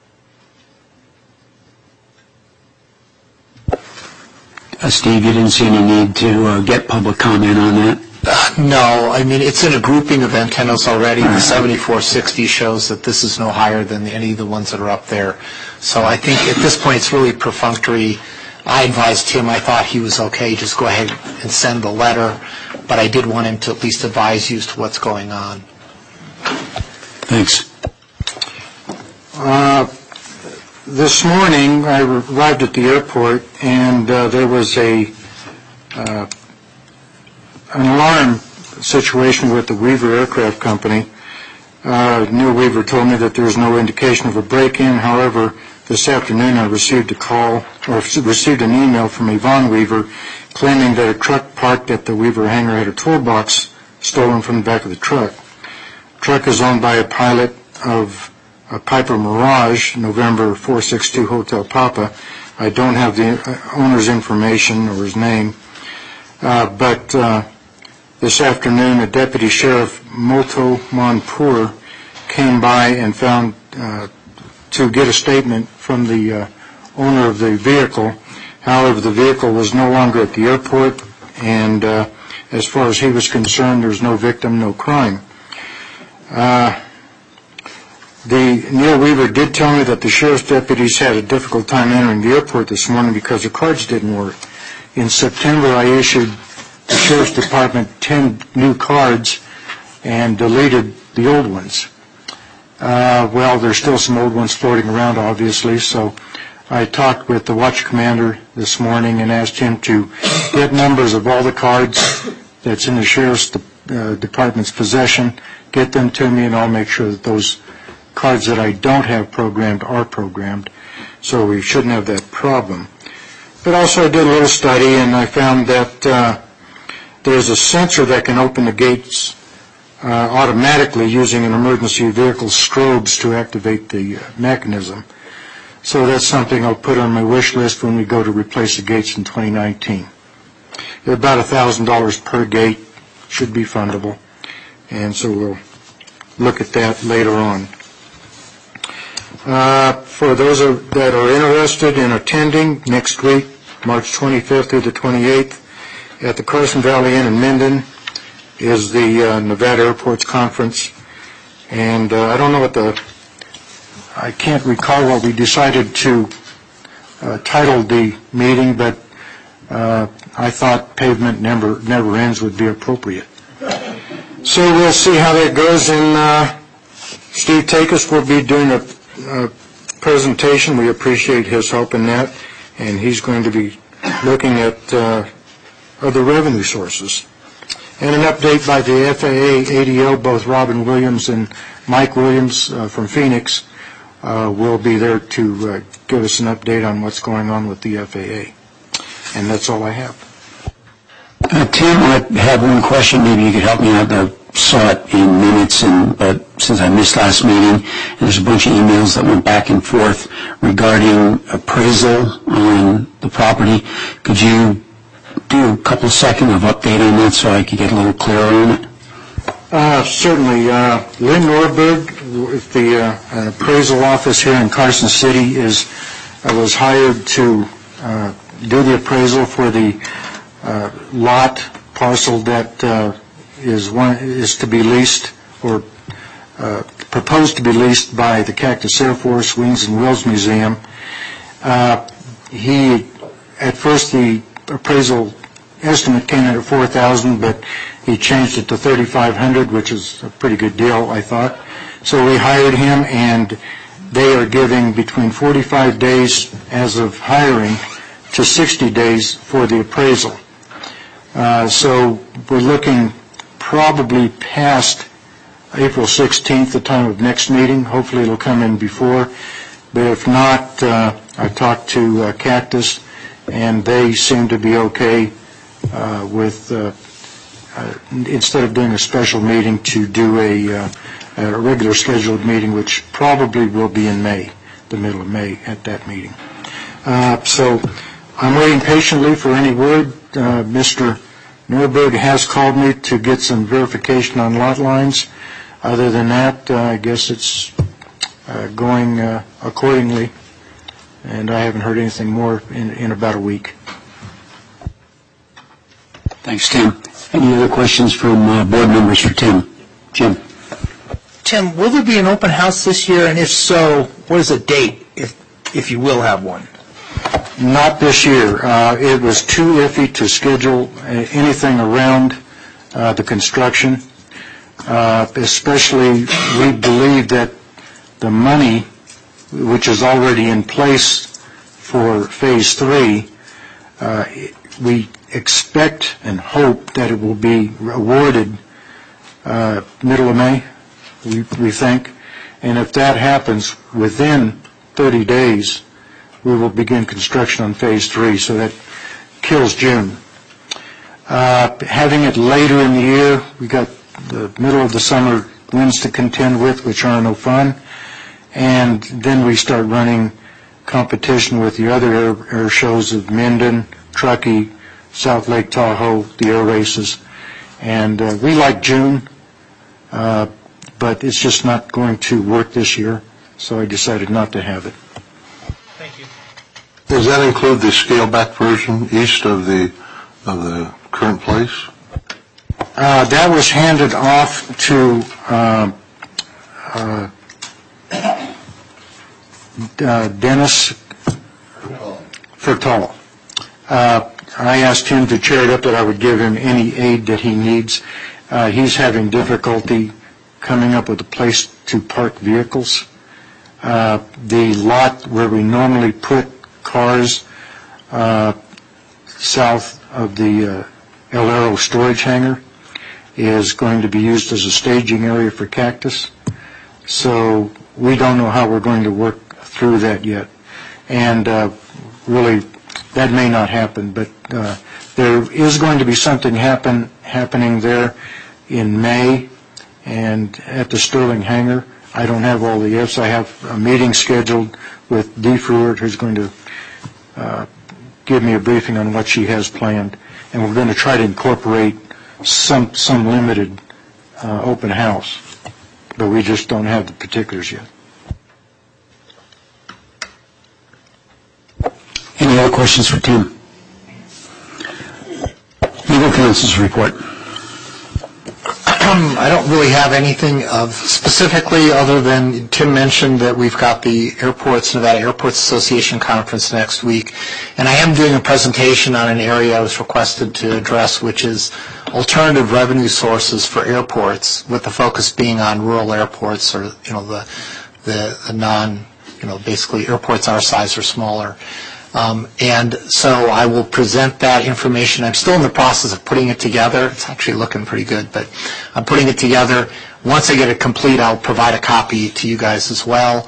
Steve, you didn't see any need to get public comment on that? No, I mean, it's in a grouping of antennas already. The 7460 shows that this is no higher than any of the ones that are up there. So I think at this point it's really perfunctory. I advised him, I thought he was okay, just go ahead and send the letter. but I did want him to at least advise you as to what's going on. Thanks. This morning, I arrived at the airport, and there was an alarm situation with the Weaver Aircraft Company. Neil Weaver told me that there was no indication of a break-in. However, this afternoon I received an email from Yvonne Weaver claiming that a truck parked at the Weaver hangar had a toolbox stolen from the back of the truck. The truck is owned by a pilot of a Piper Mirage, November 462 Hotel Papa. I don't have the owner's information or his name, but this afternoon a Deputy Sheriff Moto Manpur came by and found to get a statement from the owner of the vehicle. However, the vehicle was no longer at the airport, and as far as he was concerned, there's no victim, no crime. Neil Weaver did tell me that the sheriff's deputies had a difficult time entering the airport this morning because the cards didn't work. In September, I issued the sheriff's department 10 new cards and deleted the old ones. Well, there's still some old ones floating around, obviously, so I talked with the watch commander this morning and asked him to get numbers of all the cards that's in the sheriff's department's possession, get them to me, and I'll make sure that those cards that I don't have programmed are programmed, so we shouldn't have that problem. But also I did a little study, and I found that there's a sensor that can open the gates automatically using an emergency vehicle strobes to activate the mechanism. So that's something I'll put on my wish list when we go to replace the gates in 2019. They're about $1,000 per gate, should be fundable, and so we'll look at that later on. For those that are interested in attending next week, March 25th through the 28th, at the Carson Valley Inn in Minden is the Nevada Airports Conference. And I don't know I can't recall what we decided to title the meeting, but I thought Pavement Never Ends would be appropriate. So we'll see how that goes, and Steve Takis will be doing a presentation. We appreciate his help in that, and he's going to be looking at other revenue sources. And an update by the FAA ADO, both Robin Williams and Mike Williams from Phoenix will be there to give us an update on what's going on with the FAA. And that's all I have. Tim, I have one question. Maybe you could help me out. I saw it in minutes, but since I missed last meeting, and there's a bunch of emails that went back and forth regarding appraisal on the property. Could you do a couple seconds of update on that so I could get a little clearer on it? Certainly. Lynn Norberg with the appraisal office here in Carson City was hired to do the appraisal for the lot parcel that is to be leased or proposed to be leased by the Cactus Air Force Wings and Wheels Museum. At first the appraisal estimate came in at $4,000, but he changed it to $3,500, which is a pretty good deal, I thought. So we hired him, and they are giving between 45 days as of hiring to 60 days for the appraisal. So we're looking probably past April 16th, the time of next meeting. Hopefully it'll come in before. But if not, I talked to Cactus, and they seem to be okay with, instead of doing a special meeting, to do a regular scheduled meeting, which probably will be in May, the middle of May at that meeting. So I'm waiting patiently for any word. Mr. Norberg has called me to get some verification on lot lines. Other than that, I guess it's going accordingly, and I haven't heard anything more in about a week. Thanks, Tim. Any other questions from board members for Tim? Jim? Tim, will there be an open house this year, and if so, what is the date, if you will have one? Not this year. It was too iffy to schedule anything around the construction. Especially, we believe that the money, which is already in place for Phase 3, we expect and hope that it will be awarded middle of May, we think. And if that happens, within 30 days, we will begin construction on Phase 3, so that kills June. Having it later in the year, we got the middle of the summer winds to contend with, which are no fun, and then we start running competition with the other air shows of Minden, Truckee, South Lake Tahoe, the air races. And we like June, but it's just not going to work this year, so I decided not to have it. Thank you. Does that include the scaled-back version east of the current place? That was handed off to Dennis Fertall. I asked him to chair it up that I would give him any aid that he needs. He's having difficulty coming up with a place to park vehicles. The lot where we normally put cars south of the El Arroyo storage hangar is going to be used as a staging area for cactus. So we don't know how we're going to work through that yet. And really, that may not happen, but there is going to be something happening there in May and at the Sterling hangar. I don't have all the ifs. I have a meeting scheduled with Dee Fruert, who's going to give me a briefing on what she has planned. And we're going to try to incorporate some limited open house, but we just don't have the particulars yet. Any other questions for Tim? Legal counsel's report. I don't really have anything specifically other than Tim mentioned that we've got the Nevada Airports Association conference next week, and I am doing a presentation on an area I was requested to address, which is alternative revenue sources for airports, with the focus being on rural airports, or the non, basically airports our size or smaller. And so I will present that information. I'm still in the process of putting it together. It's actually looking pretty good, but I'm putting it together. Once I get it complete, I'll provide a copy to you guys as well.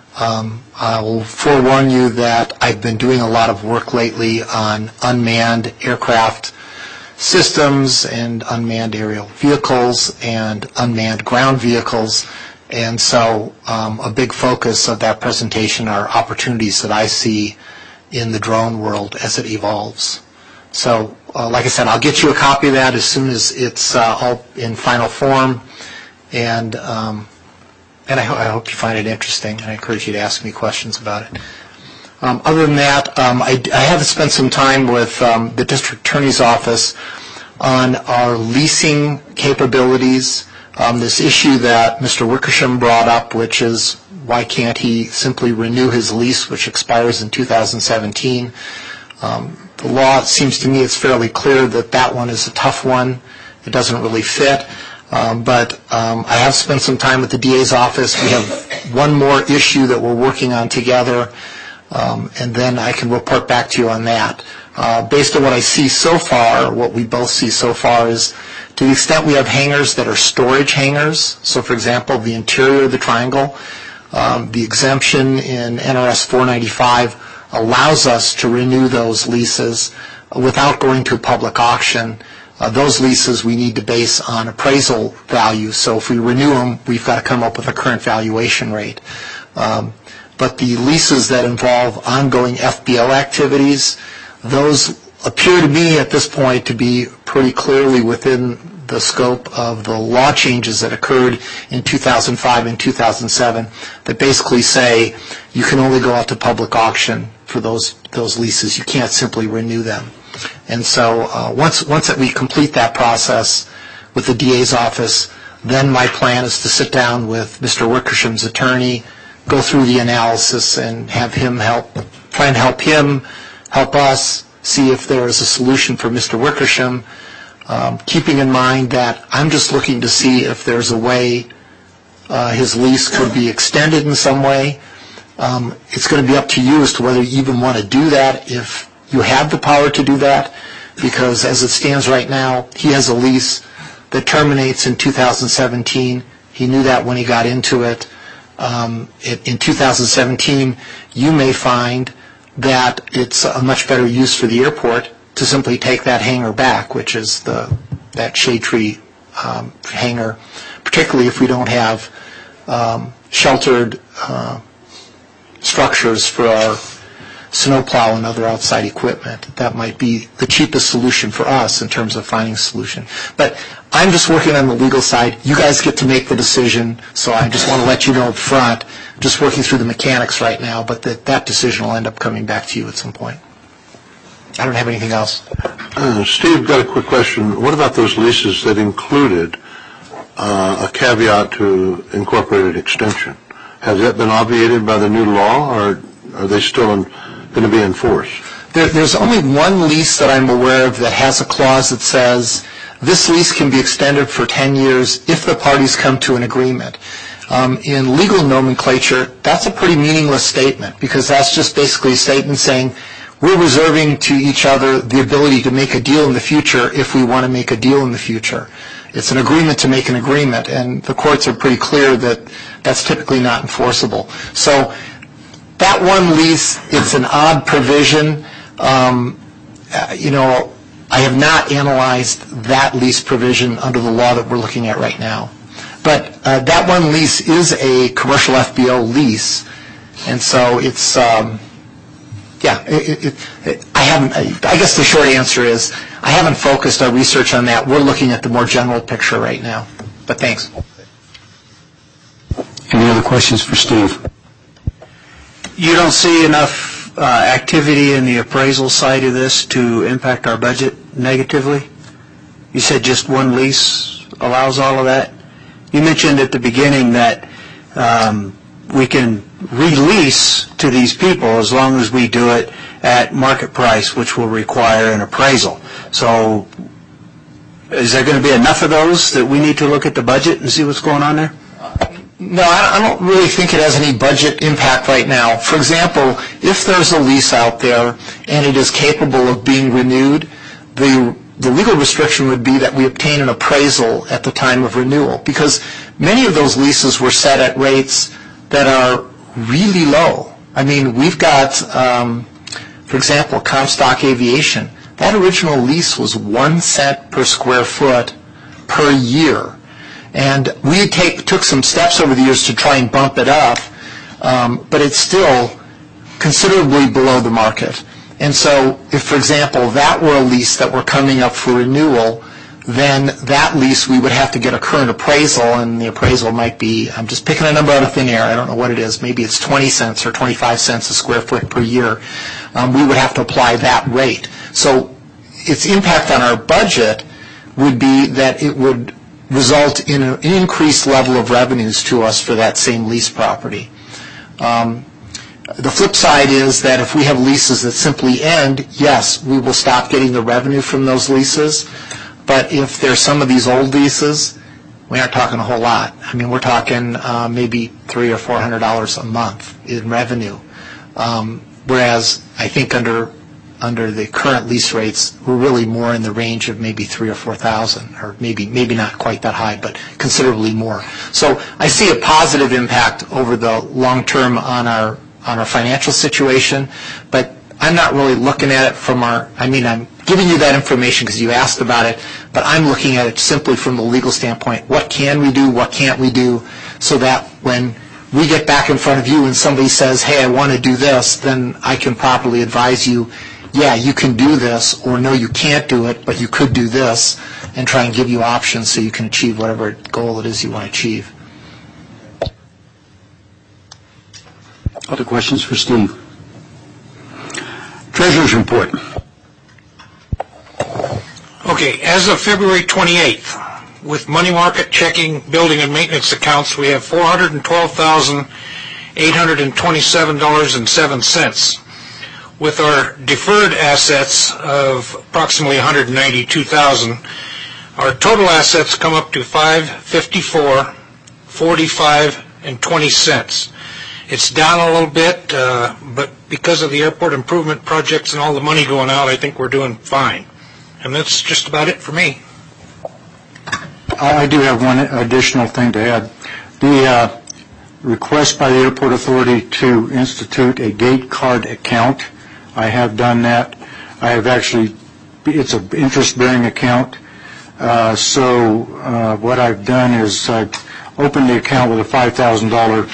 I will forewarn you that I've been doing a lot of work lately on unmanned aircraft systems and unmanned aerial vehicles and unmanned ground vehicles. And so a big focus of that presentation are opportunities that I see in the drone world as it evolves. So, like I said, I'll get you a copy of that as soon as it's all in final form, and I hope you find it interesting, and I encourage you to ask me questions about it. Other than that, I have spent some time with the District Attorney's Office on our leasing capabilities. This issue that Mr. Wickersham brought up, which is why can't he simply renew his lease, which expires in 2017? The law, it seems to me, it's fairly clear that that one is a tough one. It doesn't really fit. But I have spent some time with the DA's office. We have one more issue that we're working on together, and then I can report back to you on that. Based on what I see so far, what we both see so far is, to the extent we have hangars that are storage hangars, so for example, the interior of the triangle, the exemption in NRS 495 allows us to renew those leases without going to a public auction. Those leases we need to base on appraisal value, so if we renew them, we've got to come up with a current valuation rate. But the leases that involve ongoing FBO activities, those appear to me at this point to be pretty clearly within the scope of the law changes that occurred in 2005 and 2007 that basically say you can only go out to public auction for those leases. You can't simply renew them. And so once we complete that process with the DA's office, then my plan is to sit down with Mr. Wickersham's attorney, go through the analysis, and have him try and help him help us see if there is a solution for Mr. Wickersham keeping in mind that I'm just looking to see if there's a way his lease could be extended in some way. It's going to be up to you as to whether you even want to do that, if you have the power to do that, because as it stands right now, he has a lease that terminates in 2017. He knew that when he got into it. In 2017, you may find that it's a much better use for the airport to simply take that hangar back, which is that shade tree hangar, particularly if we don't have sheltered structures for our snowplow and other outside equipment. That might be the cheapest solution for us in terms of finding a solution. But I'm just working on the legal side. You guys get to make the decision, so I just want to let you know up front, just working through the mechanics right now, but that decision will end up coming back to you at some point. I don't have anything else. Steve, got a quick question. What about those leases that included a caveat to incorporated extension? Has that been obviated by the new law, or are they still going to be enforced? There's only one lease that I'm aware of that has a clause that says this lease can be extended for 10 years if the parties come to an agreement. In legal nomenclature, that's a pretty meaningless statement, because that's just basically a statement saying we're reserving to each other the ability to make a deal in the future if we want to make a deal in the future. It's an agreement to make an agreement, and the courts are pretty clear that that's typically not enforceable. So that one lease, it's an odd provision. I have not analyzed that lease provision under the law that we're looking at right now. But that one lease is a commercial FBO lease, and so it's, I guess the short answer is I haven't focused our research on that. We're looking at the more general picture right now. But thanks. Any other questions for Steve? You don't see enough activity in the appraisal side of this to impact our budget negatively? You said just one lease allows all of that? You mentioned at the beginning that we can release to these people as long as we do it at market price, which will require an appraisal. So is there going to be enough of those that we need to look at the budget and see what's going on there? No, I don't really think it has any budget impact right now. For example, if there's a lease out there and it is capable of being renewed, the legal restriction would be that we obtain an appraisal at the time of renewal, because many of those leases were set at rates that are really low. I mean, we've got, for example, Comstock Aviation. That original lease was 1 cent per square foot per year. And we took some steps over the years to try and bump it up, but it's still considerably below the market. And so if, for example, that were a lease that were coming up for renewal, then that lease we would have to get a current appraisal, and the appraisal might be, I'm just picking a number out of thin air, I don't know what it is, maybe it's 20 cents or 25 cents a square foot per year. We would have to apply that rate. So its impact on our budget would be that it would result in an increased level of revenues to us for that same lease property. The flip side is that if we have leases that simply end, yes, we will stop getting the revenue from those leases. But if there's some of these old leases, we aren't talking a whole lot. I mean, we're talking maybe $300 or $400 a month in revenue. Whereas I think under the current lease rates, we're really more in the range of maybe $3,000 or $4,000, or maybe not quite that high, but considerably more. So I see a positive impact over the long term on our financial situation, but I'm not really looking at it from I'm giving you that information because you asked about it, but I'm looking at it simply from the legal standpoint. What can we do? What can't we do? So that when we get back in front of you and somebody says, hey, I want to do this, then I can properly advise you, yeah, you can do this, or no, you can't do it, but you could do this, and try and give you options so you can achieve whatever goal it is you want to achieve. Other questions for Steve? Treasurer's report. Okay, as of February 28th, with money market, checking, building, and maintenance accounts, we have $412,827.07. With our deferred assets of approximately $192,000, our total assets come up to $554, $45, and 20 cents. It's down a little bit, but because of the airport improvement projects and all the money going out, I think we're doing fine. And that's just about it for me. I do have one additional thing to add. The request by the Airport Authority to institute a gate card account, I have done that. I have actually, it's an interest-bearing account. So what I've done is I've opened the account with a $5,000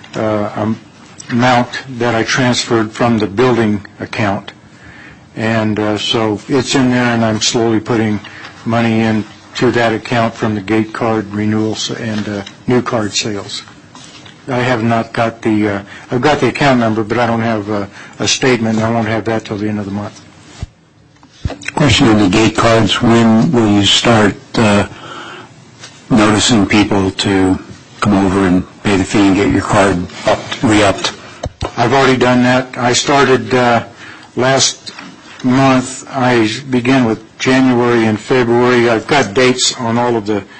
amount that I transferred from the building account. And so it's in there, and I'm slowly putting money into that account from the gate card renewals and new card sales. I have not got the, I've got the account number, but I don't have a statement. I won't have that till the end of the month. Question on the gate cards, when will you start noticing people to come over and pay the fee and get your card re-upped? I've already done that. I started last month. I began with January and February. I've got dates on all of the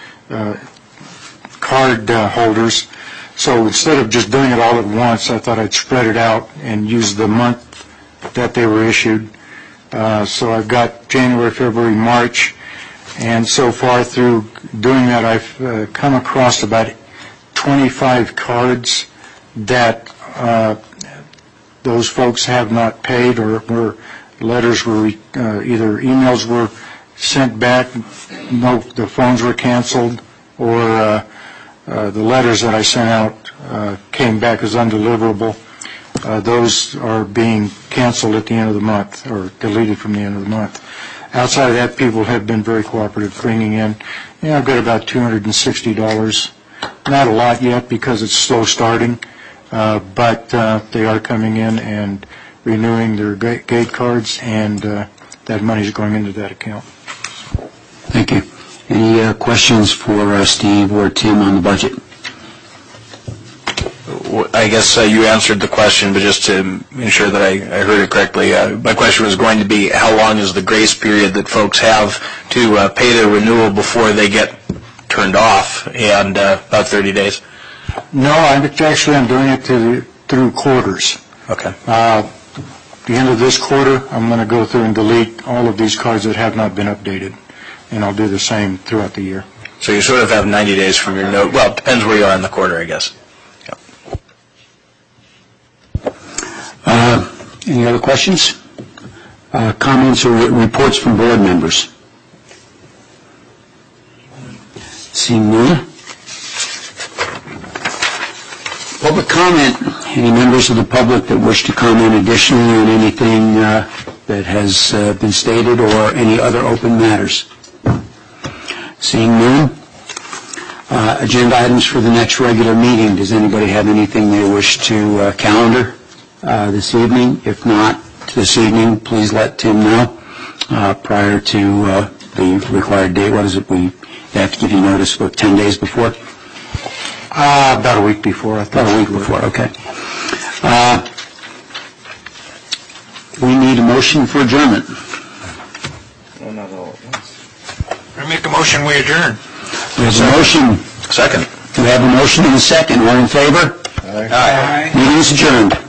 card holders. So instead of just doing it all at once, I thought I'd spread it out and use the month that they were issued. So I've got January, February, March, and so far through doing that, I've come across about 25 cards that those folks have not paid, or where letters were, either emails were sent back, no, the phones were canceled, or the letters that I sent out came back as undeliverable. Those are being canceled at the end of the month, or deleted from the end of the month. Outside of that, people have been very cooperative, bringing in. I've got about $260. Not a lot yet because it's slow starting, but they are coming in and renewing their gate cards, and that money is going into that account. Thank you. Any questions for Steve or Tim on the budget? I guess you answered the question, but just to ensure that I heard it correctly, my question was going to be, how long is the grace period that folks have to pay their renewal before they get turned off, and about 30 days? No, I'm doing it through quarters. Okay. The end of this quarter, I'm going to go through and delete all of these cards that have not been updated, and I'll do the same throughout the year. So you sort of have 90 days from your note. Well, it depends where you are in the quarter, I guess. Any other questions? Comments or reports from board members? Seeing none. Public comment. Any members of the public that wish to comment additionally on anything that has been stated, or any other open matters? Seeing none. Agenda items for the next regular meeting. Does anybody have anything they wish to calendar this evening? If not this evening, please let Tim know prior to the required date. What is it? We have to give you notice, about 10 days before? About a week before, I thought. About a week before, okay. We need a motion for adjournment. I make a motion, we adjourn. We have a motion. Second. We have a motion and a second. All in favor? Aye. Meeting is adjourned.